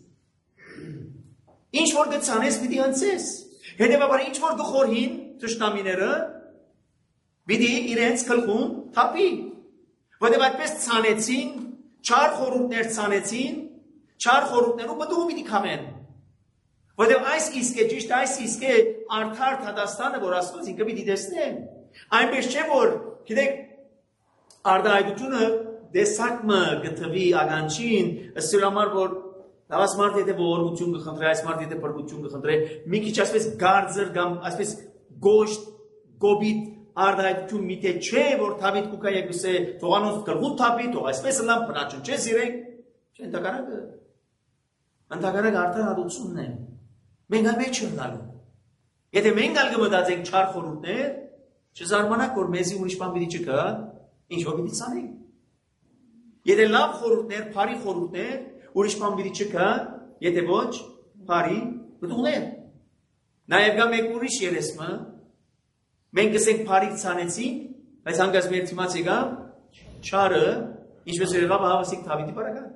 Ինչ որ գցանես, պիտի հնցես։ Հետևաբար ինչ որ գխորհին թշնամիները, պիտի իրենց գլխուն թափի։ Որտեղ այդպես ցանեցին, չար խորհուրդներ ցանեցին, չար խորհուրդներով բդու պիտի քամեն։ Որտեղ այս իսկ է ճիշտ, այս իսկ է արդար Թադաստանը, որ Աստված ինքը պիտի տեսնե։ Այնպես չէ որ, գիտեք, արդայությունը դեսակը գտվի ագանչին, ըստ համար որ լավաս մարդ եթե ողորմություն կխնդրի, այս մարդ եթե փրկություն կխնդրի, մի քիչ ասես գարձր կամ ասես գոշտ, գոբիտ արդայություն միտե չէ, որ Դավիթ կուկա եկուսե թողանոց գլխու թափի, թող այսպես լամ փնաչնչես իրենք, չէ, ընդհակառակը, ընդհակառակը արդարացությունն է։ Մենք այլ մեջ չնալու։ Եթե մենք ալ կմտածենք չար խորհուրդներ, չզարմանաք, որ մեզի ուրիշ բան պիտի չկա, ինչ որ պիտի ցանենք։ Եթե լավ խորհուրդներ, բարի խորհուրդներ, ուրիշ բան պիտի չկա, եթե ոչ, բարի բդուղներ։ Նաև կա մեկ ուրիշ երեսմը, մենք կսենք բարի ցանեցինք, բայց հանգած մեր թիմաց եկա չարը, ինչպես եղավ Հավասիկ Դավիթի բարակը։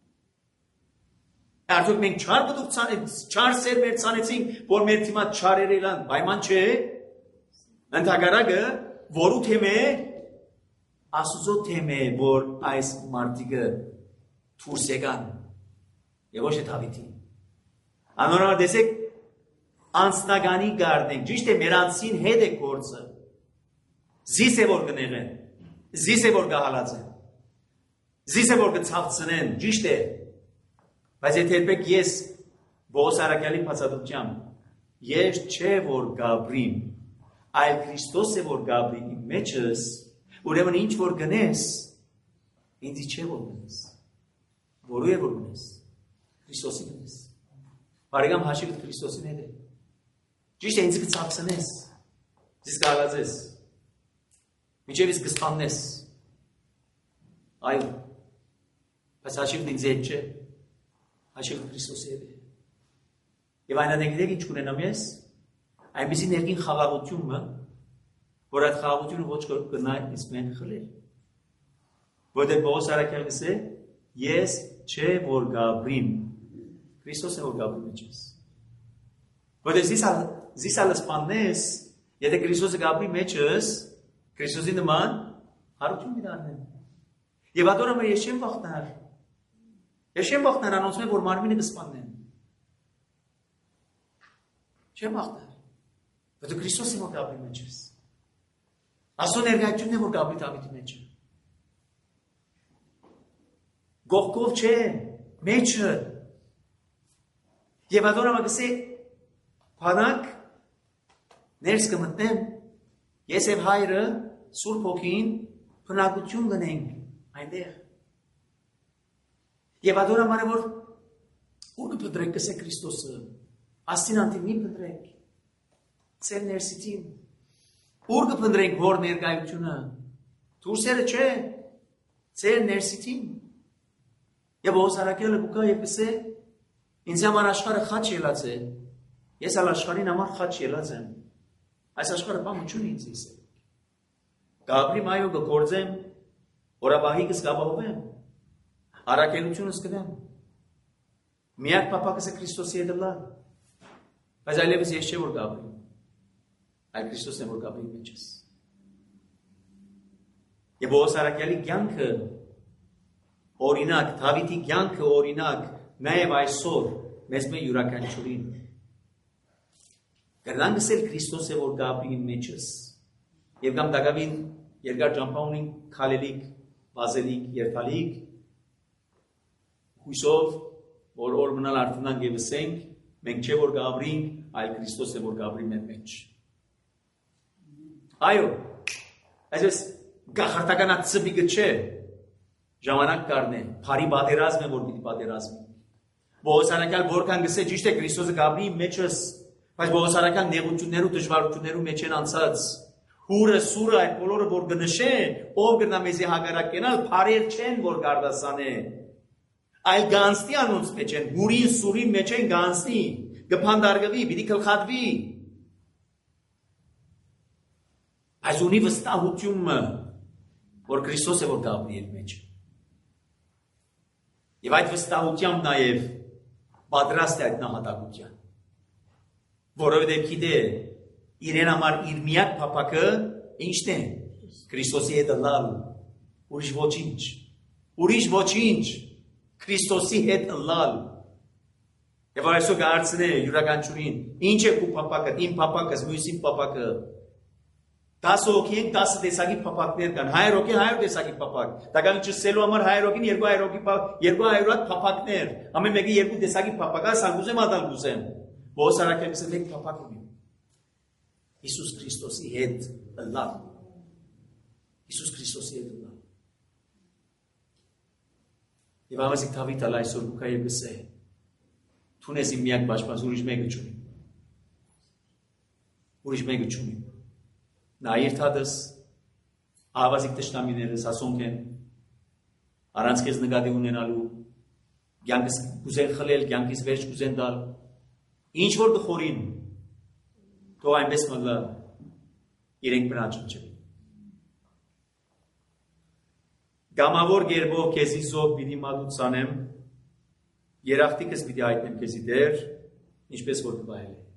Արդյոք մենք չար բդուղ ցանեցինք, չար սեր մեր ցանեցինք, որ մեր թիմաց չարերը լան, պայման չէ։ Ընդհակառակը, որու թեմ է, Աստծո թեմ է, որ այս մարդիկը դուրս եկան, եւ ոչ թե Դավիթի։ Անորոշ տեսեք, անձնագանի գարդենք, ճիշտ է մերանցին հետ է գործը, զիս է որ կնեղեն, զիս է որ կհալածեն, զիս է որ կցավցնեն, ճիշտ է, բայց եթե երբեք ես Բողոս Արաքյալի բացատրությամբ, ես չէ որ գաբրիմ, այլ Քրիստոս է որ գաբրիմ իմ մեջս, ուրեմն ինչ որ գնես, ինձի չէ որ գնես, որու է որ գնես, Քրիստոսի գնես, բարեկամ հաշիվդ Քրիստոսին հետ է, ճիշտ է ինձ կցավցնես, ձեզ կհալածես, միջև ես կսպաննես, այո, բայց հաշիվդ ինձ հետ չէ, հաշիվդ Քրիստոսի հետ է, և այն adengidեք ինչ կունենամ ես, այնպիսի ներքին խաղաղությունը, որ այդ խաղաղությունը ոչ կնայ ինձ մեն խլել, որտեղ Պողոս Արաքյալը գսե, ես չէ որ գաբրիմ, Քրիստոս է որ գաբրիմ մեջես, որտեղ զիս ալը սպաննես, եթե Քրիստոսը գաբրի մեջես, Քրիստոսի նման հարություն միդարնեն, և ադորը ես չեմ վախտար, ես չեմ վախտար անոնցում է, որ մարմինը կսպաննեն, չեմ վախտար, որտեղ Քրիստոս է որ գաբրի մեջես, Աստծո ներկայությունն է որ գաբրի Դավիթի մեջը, գողկով չէ, մեջը, և ադորը գսե, Փանակ ներս կմտնեմ, ես և հայրը Սուրբ Հոգին բնակություն գնենք այնտեղ։ Եվ ադոր համար է որ ուր կփնտրեք կսե Քրիստոսը, աստին անտին մի փնտրեք, ծեր ներսիտին, ուր կփնտրենք որ ներկայությունը, դուրսերը չէ, ծեր ներսիտին։ Եվ Պողոս Արաքյալը կուկա և կսե, ինձ համար աշխարհը խաչ ելած է, ես ալ աշխարհին համար խաչ ելած եմ, այս աշխարհը բամը չունի ինձ ես է, գաբրիմ այո կգործեմ, օրաբահիկս կապահովեմ, առաքելությունս կնեմ, միակ պապակս է Քրիստոսի հետ լա, բայց այլևս ես չէ որ գաբրիմ, այլ Քրիստոսն է որ գաբրիմ մեջս։ Եվ Պողոս Արաքյալի կյանքը օրինակ, Դավիթի կյանքը օրինակ, նաև այսօր մեզ մե յուրաքանչյուրին։ Կրնան գսել Քրիստոս է որ գաբրի մեջս, և կամ դակավին երկար ճամփա ունին քալելիք, վազելիք, երթալիք, հույսով, որ օր մնալ արդյունանք և ասենք, մենք չէ որ գաբրինք, այլ Քրիստոս է որ գաբրի մեր մեջ։ Այո, այսպես գախարտականած ծբիգը չէ, ժամանակ կարն է, բարի պատերազմ է, որ պիտի պատերազմի։ Պողոս Արաքյալ որքան գսե ճիշտ է Քրիստոսը գաբրի մեջս, բայց Պողոս Արաքյալ նեղություններու, դժվարություններու մեջ են անցած։ Հուրը, սուրը, այդ բոլորը որ կնշեն, ով կնա մեզի հակառակ կենալ, բարեր չեն որ գարդասանե։ Այլ գանցնի անոնց մեջ են, հուրին, սուրին մեջ են գանցնի, կփանդարգվի, պիտի գլխատվի։ Այս ունի վստահությունը, որ Քրիստոս է որ գաբրի իր մեջ։ Եվ այդ վստահությամբ նաև պատրաստ է այդ նահատակության։ Որովհետև գիտե իրեն համար իր միակ փափակը ինչն է։ Քրիստոսի հետ ըլլալ, ուրիշ ոչինչ։ Ուրիշ ոչինչ Քրիստոսի հետ ըլլալ։ Եվ այսօր գարցնե յուրաքանչյուրին, ինչ է քո փափակը, իմ փափակս, մյուսի փափակը։ Տասը հոգի են, տասը տեսակի փափակներ կան, հայր հոգի, հայր տեսակի փափակ։ Դական չսելու համար հայր հոգին, երկու հայր հոգի, երկու հայրոտ փափակներ, ամեն մեկի երկու տեսակի փափակ, այս անգուզեմ, ադալ գուզեմ։ Ո՞ս արակելս մեկ փափակ ունի։ Հիսուս Քրիստոսի հետ ըլլալ։ Հիսուս Քրիստոսի հետ ըլլալ։ Եվ ամասիկ Դավիթ ալ այսօր ուկա եւ գսե։ Թունես իմ միակ պաշտպան, ուրիշ մեկը չունի։ Ուրիշ մեկը չունի։ Նա իր թադս, ահավասիկ տշնամիներս ասոնք են, առանց քեզ նկատի ունենալու, կյանքս կուզեն խլել, կյանքից վերջ կուզեն տալ, ինչ որ կխորին, թող այնպես մլա իրենք բնաճ չվի։ Գամավոր գերբով քեզի զով պիտի մատուցանեմ, երախտիկս պիտի հայտնեմ քեզի դեր, ինչպես որ կվայել է։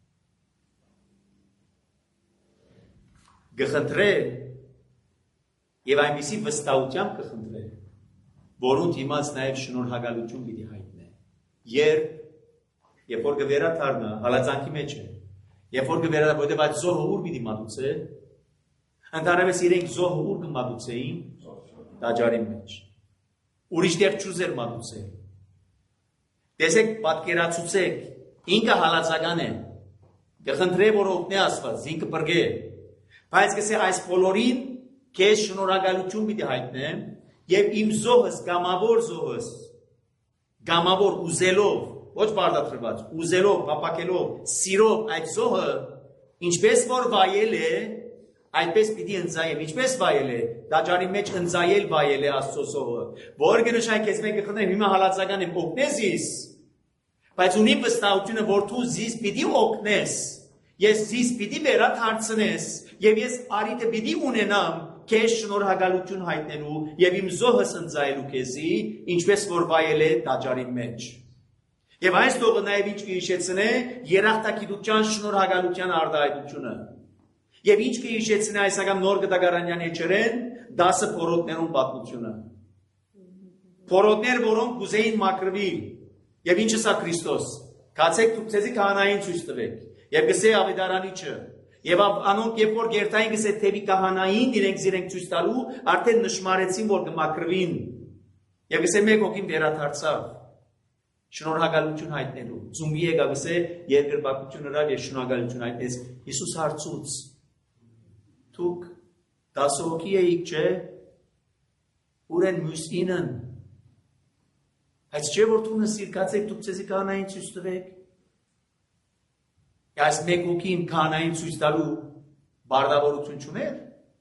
Գխնդրե եւ այնպիսի վստահությամբ կխնդրե, որոնց իմաց նաեւ շնորհակալություն պիտի հայտնե։ Երբ երբ որ կվերաթարնա, հալածանքի մեջ է, երբ որ կվերանա, որտեղ այդ զոհը ուր պիտի մատուցե, ընդհանրապես իրենք զոհը ուր կմատուցեին, տաճարի մեջ։ Ուրիշ դեր չուզեր մատուցել։ Տեսեք, պատկերացուցեք, ինքը հալածական է, կխնդրե, որ օգնի Աստված, ինքը բրգե։ Բայց կսե այս բոլորին քեզ շնորհակալություն պիտի հայտնեմ եւ իմ զոհս, գամավոր զոհս, գամավոր ուզելով, ոչ բարդատրված, ուզելով, փափակելով, սիրով այդ զոհը, ինչպես որ վայել է, այդպես պիտի ընծայեմ, ինչպես վայել է, տաճարի մեջ ընծայել վայել է Աստծո զոհը, որ կնշան քեզ մեկը խնդրեմ, հիմա հալածական եմ, օգնես զիս, բայց ունի վստահությունը, որ դու զիս պիտի օգնես, ես զիս պիտի վերաթարցնես, եւ ես արիտը պիտի ունենամ քեզ շնորհակալություն հայտնելու եւ իմ զոհս ընծայելու քեզի, ինչպես որ վայել է տաճարի մեջ։ Եվ այս տողը նաեւ ինչ կհիշեցնե երախտագիտության շնորհակալության արտահայտությունը։ Եվ ինչ կհիշեցնե այս անգամ նոր գտագարանյան եջերեն դասը փորոտներուն պատմությունը։ Փորոտներ, որոնք կուզեին մաքրվել, եւ ինչը սա Քրիստոս։ Կացեք դուք ցեզի քահանային ցույց տվեք։ Եվ գսե ավետարանիչը Եվ անոնք երբ որ գերտային գսե թևի կահանային իրենք իրենք ցույց տալու, արդեն նշմարեցին, որ կմաքրվին։ Եվ գսե մեկ հոգին վերաթարցավ շնորհակալություն հայտնելու։ Ձումբի եկա գսե երկրպագություն հրավ եւ շնորհակալություն հայտնեց։ Հիսուս հարցուց. Դուք դասը հոգի եք, չէ՞։ Ուր են մյուսինն։ Այս չէ որ դու նսիրկացեք դուք ցեզի կահանային ցույց տվեք։ Այս մեկ հոգին քահանային ցույց տալու բարդավորություն չուներ։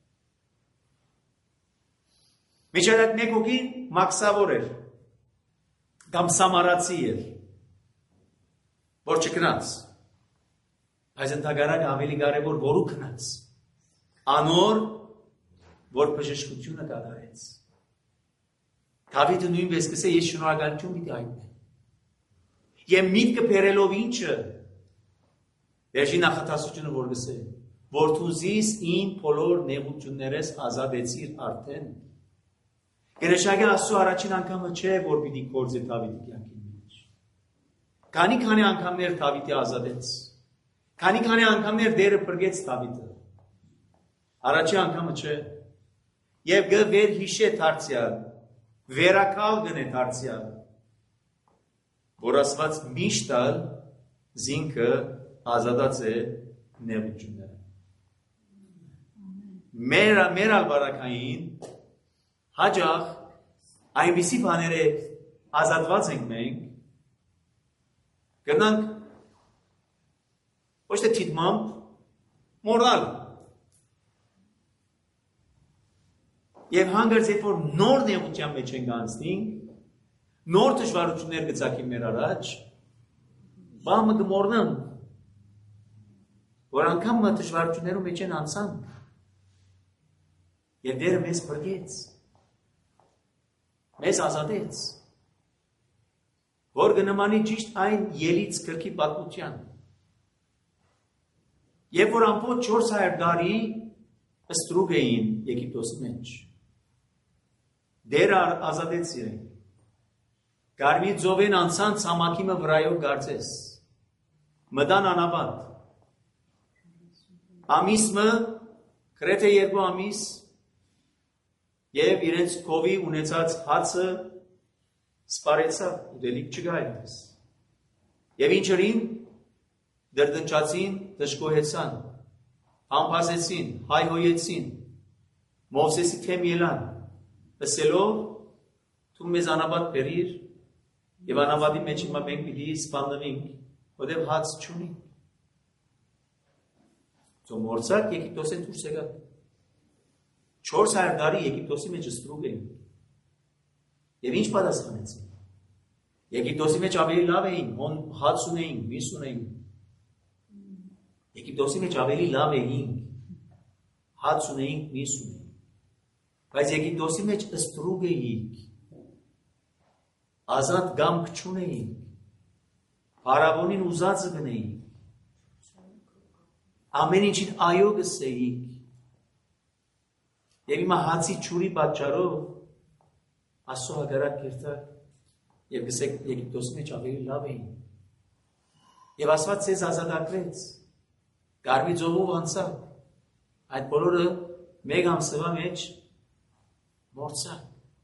Միջև այդ մեկ հոգին մաքսավոր էր, կամ սամարացի էր, որ չքնած։ Այս ընդհանրակ ավելի կարևոր որու քնած։ Անոր, որ բժշկությունը կատարեց։ Դավիթը նույնպես կսե ես շնորհակալություն պիտի հայտնեմ։ Եվ միտքը բերելով ինչը Վերջի նախատասությունը որ գսե, որ դու զիս իմ բոլոր նեղություններես ազատեցիր արդեն։ Գերեշագը Աստծո առաջին անգամը չէ, որ պիտի կործե Դավիթի կյանքի մեջ։ Քանի քանի անգամներ Դավիթը ազատեց։ Քանի քանի անգամներ դերը բրգեց Դավիթը։ Առաջին անգամը չէ։ Եվ գ վեր հիշե դարձյալ, վերակալ գնե դարձյալ, որ Աստված միշտ ալ զինքը ազատած է նեղությունները։ Մեր մեր ալբարակային հաջող այնպիսի բաներ է ազատված ենք մենք, գնանք ոչ թե թիտմամբ մոռալ։ Եվ հանգարց երբ որ նոր նեղության մեջ ենք անցնենք, նոր դժվարություններ գծակի մեր առաջ, բամը կմոռնանք, որ անգամ դժվարություններում մեջ են անցանք, Եվ Տերը մեզ բրգեց, մեզ ազատեց, որ կնմանի ճիշտ այն ելից գրքի պատմության։ Եվ որ ամբողջ չորս հարյուր տարի ստրուկ էին Եգիպտոսի մեջ։ Տերը ազատեց իրեն։ Կարմիր ծովեն անցան ցամաքիմը վրայով գարձես։ Մտան անապատ։ Ամիսը գրեթե երկու ամիս եւ իրենց կովի ունեցած հացը սպարեցավ, ուտելիք չկա այնպես։ Եվ ինչերին դրդնչացին, դժգոհեցան, համբազեցին, հայհոյեցին, Մովսեսի թեմ ելան, ասելով, դու մեզ անապատ բերիր, եւ անապատի մեջ հիմա մենք պիտի սպանվենք, որտեղ հաց չունենք։ Ծոմորցակ Եգիպտոսեն դուրս եկան։ չորս հարյուր տարի Եգիպտոսի մեջ ստրուկ էին։ Եվ ինչ պատասխանեցին։ Եգիպտոսի մեջ ավելի լավ էին, հաց ունեին, միս ունեին։ Եգիպտոսի մեջ ավելի լավ էին, հաց ունեին, միս ունեին։ Բայց Եգիպտոսի մեջ ստրուկ էինք, ազատ գամք չունեինք, Փարավոնին ուզածը գնեինք, ամեն ինչին այո գսեինք, եւ հիմա հացի չուրի պատճառով Աստծո հակառակ կերտակ եւ գսեք Եգիպտոսի մեջ ավելի լավ էին։ Եվ Աստված ձեզ ազատագրեց, Կարմիր ծովով անցավ, այդ բոլորը մեկ ամսվա մեջ մորցան։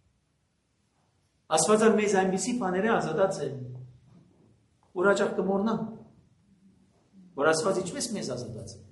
Աստվածը մեզ այնպիսի բաները ազատած է, որ հաճախ կմոռնա, որ Աստված ինչպես մեզ ազատած է։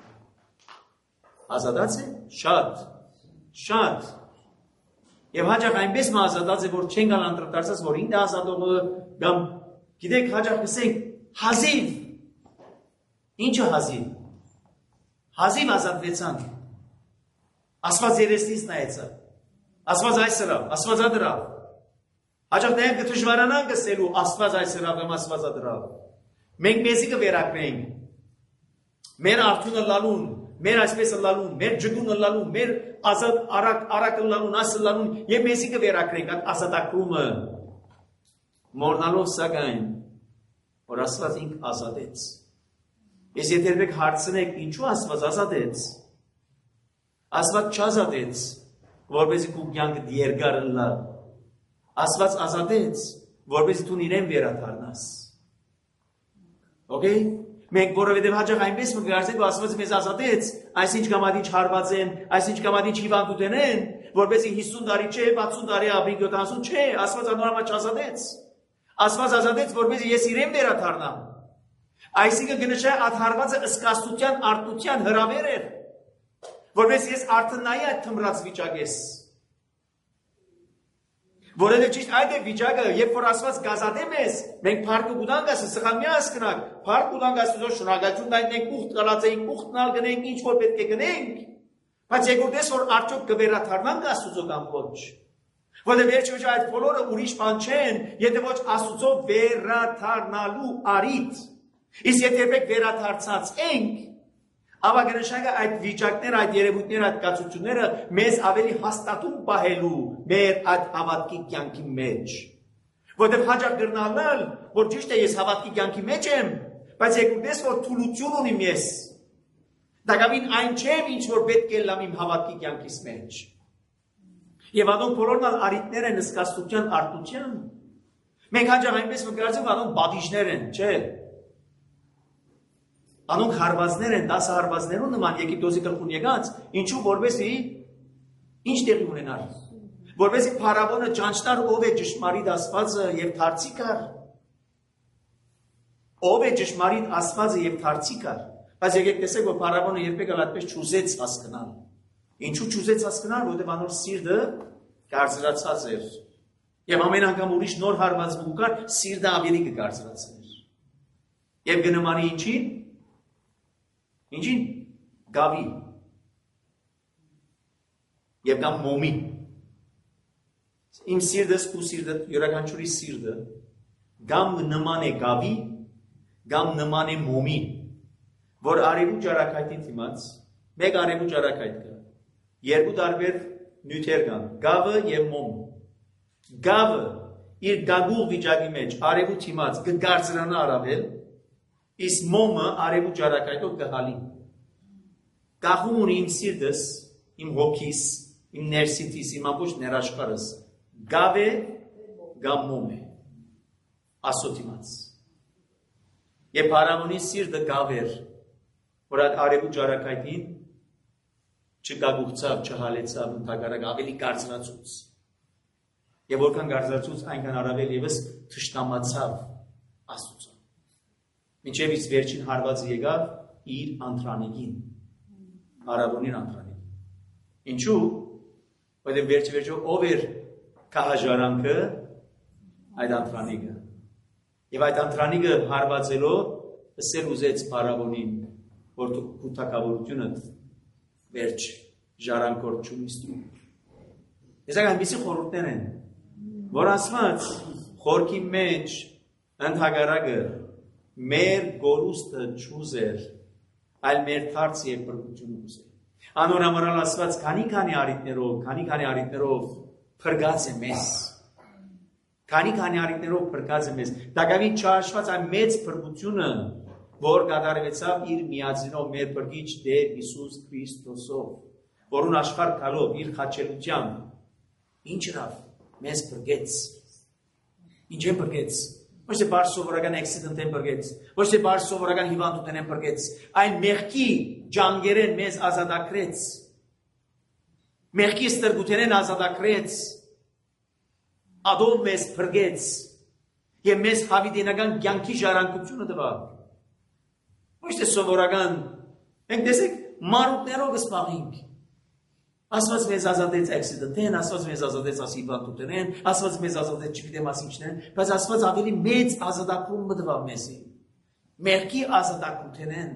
Ազատած է շատ, շատ։ Եվ հաճախ այնպես մա ազատած է, որ չեն գալ անդրադարձած, որ ինձ ազատողը կամ գիտեք հաճախ կսենք հազիվ։ Ինչը հազիվ։ Հազիվ ազատվեցան։ Աստված երեսնից նայեցավ։ Աստված այսրավ, Աստված ադրավ։ Հաճախ դեմ կդժվարանան գսելու Աստված այսրավ կամ Աստված ադրավ։ Մենք մեզի կվերակրենք։ Մեր արթունը լալուն, մեր այսպես լալուն, մեր ջգունը լալուն, մեր ազատ արակ արակը լալուն, ասը լալուն, եւ մեզի կվերակրենք այդ ազատակրումը։ Մորնալով սակայն, որ Աստված ինք ազատեց։ Ես եթե դուք հարցնեք, ինչու Աստված ազատեց։ Աստված չազատեց, որպեսզի քու կյանքը դիերգար լա։ Աստված ազատեց, որպեսզի դու իրեն վերադառնաս։ Okay? Մենք որովհետև հաճախ այնպես մգարցենք, որ Աստված մեզ ազատեց, այսինչ կամադի չհարված են, այսինչ կամադի չհիվանդ ուտենեն, որպեսզի հիսուն տարի չէ, վաթսուն տարի ապրենք, յոթանասուն չէ, Աստված անորամա չազատեց։ Աստված ազատեց, որպեսզի ես իրեն վերադառնամ։ Այսինքն կնշա այդ հարվածը ըսկաստության արտության հրավեր էր, որպես ես արթնայի այդ թմրած վիճակես։ Որովհետև ճիշտ այդ է վիճակը, երբ որ Աստված գազադե մեզ, մենք փառք կուտանք ասը, սխալ մի ասկնանք, փառք կուտանք ասը, շնորհակալություն տանենք, ուխտ կլած էինք, ուխտնալ գնենք, ինչ որ պետք է գնենք, բայց եկորդես որ արդյոք կվերադառնանք Աստծո կամ ոչ։ Որովհետև վերջ ոչ այդ բոլորը ուրիշ բան չեն, եթե ոչ Աստծո վերադառնալու արիթ։ Իսկ եթե երբեք վերադարձած ենք, ապա կնշանակա այդ վիճակները, այդ երևույթները, այդ կացությունները մեզ ավելի հաստատում պահելու մեր այդ հավատքի կյանքի մեջ։ Որտեղ հաճախ գրնալալ, որ ճիշտ է ես հավատքի կյանքի մեջ եմ, բայց եկուտես որ թուլություն ունիմ ես։ Դակավին այն չեմ, ինչ որ պետք է լամ իմ հավատքի կյանքիս մեջ։ Եվ անոնք բոլորն արիտներ են ըսկաստության արտության։ Մենք հաճախ այնպես մգրացենք, անոնք բադիժներ են, չէ։ Անոնք հարվածներ են, դասը հարվածներուն նման Եգիպտոսի գլխուն եկած, ինչու որպեսզի ինչ տեղի ունենար։ Որպեսզի Փարավոնը ճանչնար ով է ճշմարիտ Աստվածը եւ դարձիկար։ Ով է ճշմարիտ Աստվածը եւ դարձիկար։ Բայց եկեք տեսեք, որ Փարավոնը երբեք այդպես չուզեց հասկանալ։ Ինչու չուզեց հասկանալ, որովհետեւ անոր սիրտը կարծրացած էր։ Եվ ամեն անգամ ուրիշ նոր հարված մուկար, սիրտը ավելի կկարծրացներ։ Եվ գնամանի ինչին։ Ինչին գավի եւ կամ մոմի իմ սիրտս ու սիրտը յուրաքանչյուրի սիրտը կամ նման է գավի կամ նման է մոմի որ արևու ճարակայտի դիմաց մեկ արևու ճարակայտ կա երկու տարբեր նյութեր կան, գավը և մոմը։ Գավը իր գագուղ վիճակի մեջ արևուտ իմաց կգարձրանա առավել, իսկ մոմը արևուտ ճարակայտով կհալի։ Գախում ունի իմ սիրտս, իմ հոգիս, իմ ներսիտիս, իմ ամբողջ ներաշխարհս, գավ է, գամ մոմ է, Աստծո իմաց։ Եվ Փարավոնի սիրտը գավ էր, որ այդ արևուտ ճարակայտին չգագուղցավ, չհալեցավ, ընդհակառակ ավելի գարձրացուց։ Եվ որքան գարձրացուց, այնքան առավել ևս թշնամացավ Աստծուն։ Մինչև իսկ վերջին հարվածը եկավ իր անտրանիկին, Փարավոնին անտրանիկին։ Ինչու՞, որտեղ վերջի վերջո ով էր քահաժարանքը, այդ անտրանիկը։ Եվ այդ անտրանիկը հարվածելով ասել ուզեց Փարավոնին, որ դու թագավորությունը վերջ ժառանգորդ չունիս դու։ Ես այնպիսի խորհուրդներ են, որ ասված խորքի մեջ ընդհակառակը մեր գորուստը չուզեր, այլ մեր թարց և բրգությունը ուզեր։ Անորամարալ ասված քանի-քանի առիթներով, քանի-քանի առիթներով փրկած է մեզ։ Քանի-քանի առիթներով փրկած է մեզ։ Դակավին չհաշված այն մեծ փրկությունը, որ կատարվեցավ իր միածինով մեր փրկիչ Տեր Հիսուս Քրիստոսով, որուն աշխարհ գալով իր խաչելությամբ ինչ հրավ մեզ փրկեց։ Ինչ է փրկեց։ Ոչ թե բարձ սովորական accident են փրկեց, ոչ թե բարձ սովորական հիվանդություն են փրկեց, այն մեղքի ջանգերեն մեզ ազատագրեց։ Մեղքի ստրգութերեն ազատագրեց։ Ադով մեզ փրկեց եւ մեզ հավիտենական կյանքի ժառանգությունը տվավ։ Ոչ թե սովորական, մենք տեսեք, մարուտներով սպաղինք։ Աստված մեզ ազատեց accident-են, Աստված մեզ ազատեց ասիվանդութենեն, Աստված մեզ ազատեց չգիտեմ ասինչներեն, բայց Աստված ավելի մեծ ազատագրում մտվավ մեզի։ Մեղքի ազատագրութենեն։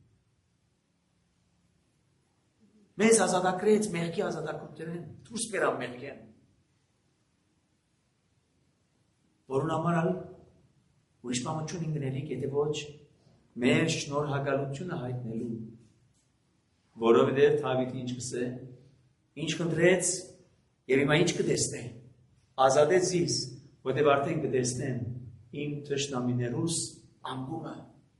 Մեզ ազատագրեց մեղքի ազատագրութենեն, դուրս բերավ մեղքեն։ Որուն համար ուրիշ բան չունին գնելիք, եթե ոչ մեր շնորհակալությունը հայտնելու, որովհետև Դավիթը ինչ կսե, ինչ կընտրեց եւ հիմա ինչ կտեսնե, ազատեց ինձ, որովհետև արդեն կտեսնեն իմ թշնամիներուս անկումը։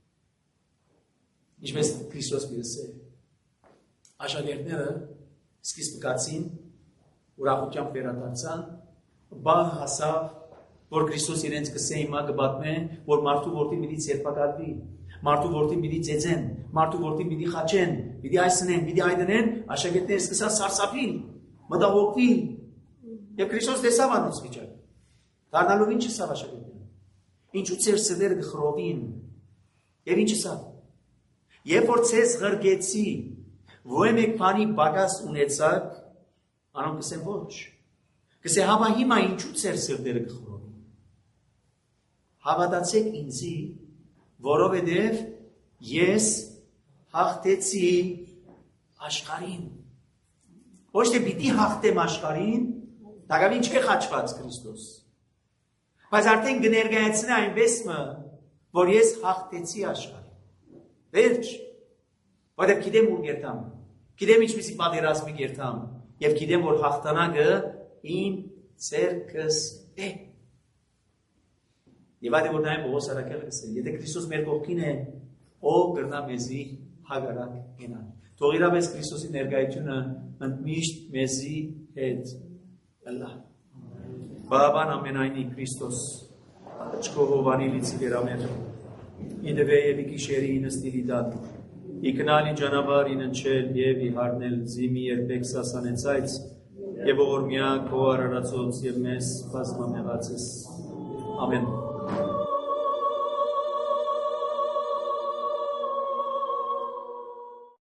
Ինչպես Քրիստոս միրսե, աշակերտները սկիզբ կացին, ուրախությամբ վերադարձան, բան հասավ, որ Քրիստոս իրենց կսե հիմա կբատմե, որ մարդու որդին պիտի ցերպակալվի, մարդու որդին պիտի ծեծեն, մարդու որդին պիտի խաչեն, պիտի այսնեն, պիտի այդնեն, աշակերտները սկսան սարսափին, մտահոգվին, եւ Քրիստոս տեսավ անոնց վիճակը։ Դառնալով ինչ ասավ աշակերտները։ Ինչու ձեր սրտերը գխրովին, եւ ինչ ասավ։ Երբ որ ցես ղրգեցի, ո՞յ մեկ բանի բագաս ունեցաք, անոնք կսեն ոչ։ Կսե հավա հիմա ինչու ձեր սրտերը գխրովին։ Հավատացեք ինձի, որովհետև ես հաղթեցի աշխարհին։ Ոչ թե պիտի հաղթեմ աշխարհին, դակավին չէ խաչված Քրիստոս։ Բայց արդեն կներկայացնե այնպես մը, որ ես հաղթեցի աշխարհին։ Վերջ, որտեղ գիտեմ ուր գերտամ, գիտեմ ինչպիսի պատերազմի գերտամ, եւ գիտեմ որ հաղթանակը իմ ձեռքս է։ Եվ այդ որ նայեմ Պողոս առաքյալը կսել, եթե Քրիստոս մեր կողքին է, ով կրնա մեզի հագարակ գնալ։ Թող իրապես Քրիստոսի ներկայությունը ընդմիշտ մեզի հետ ըլլա։ Բաբան ամենայնի Քրիստոս, չկողովանի լիցի վերամեր, իդվե և ի կիշերի ինստիրի դատ, իքնալի ճանապար իննչել և ի հարնել զիմի երբեք սասանեցայց, և ողորմյա քո արարածոց և մեզ բազմամեղացես։ Ամեն։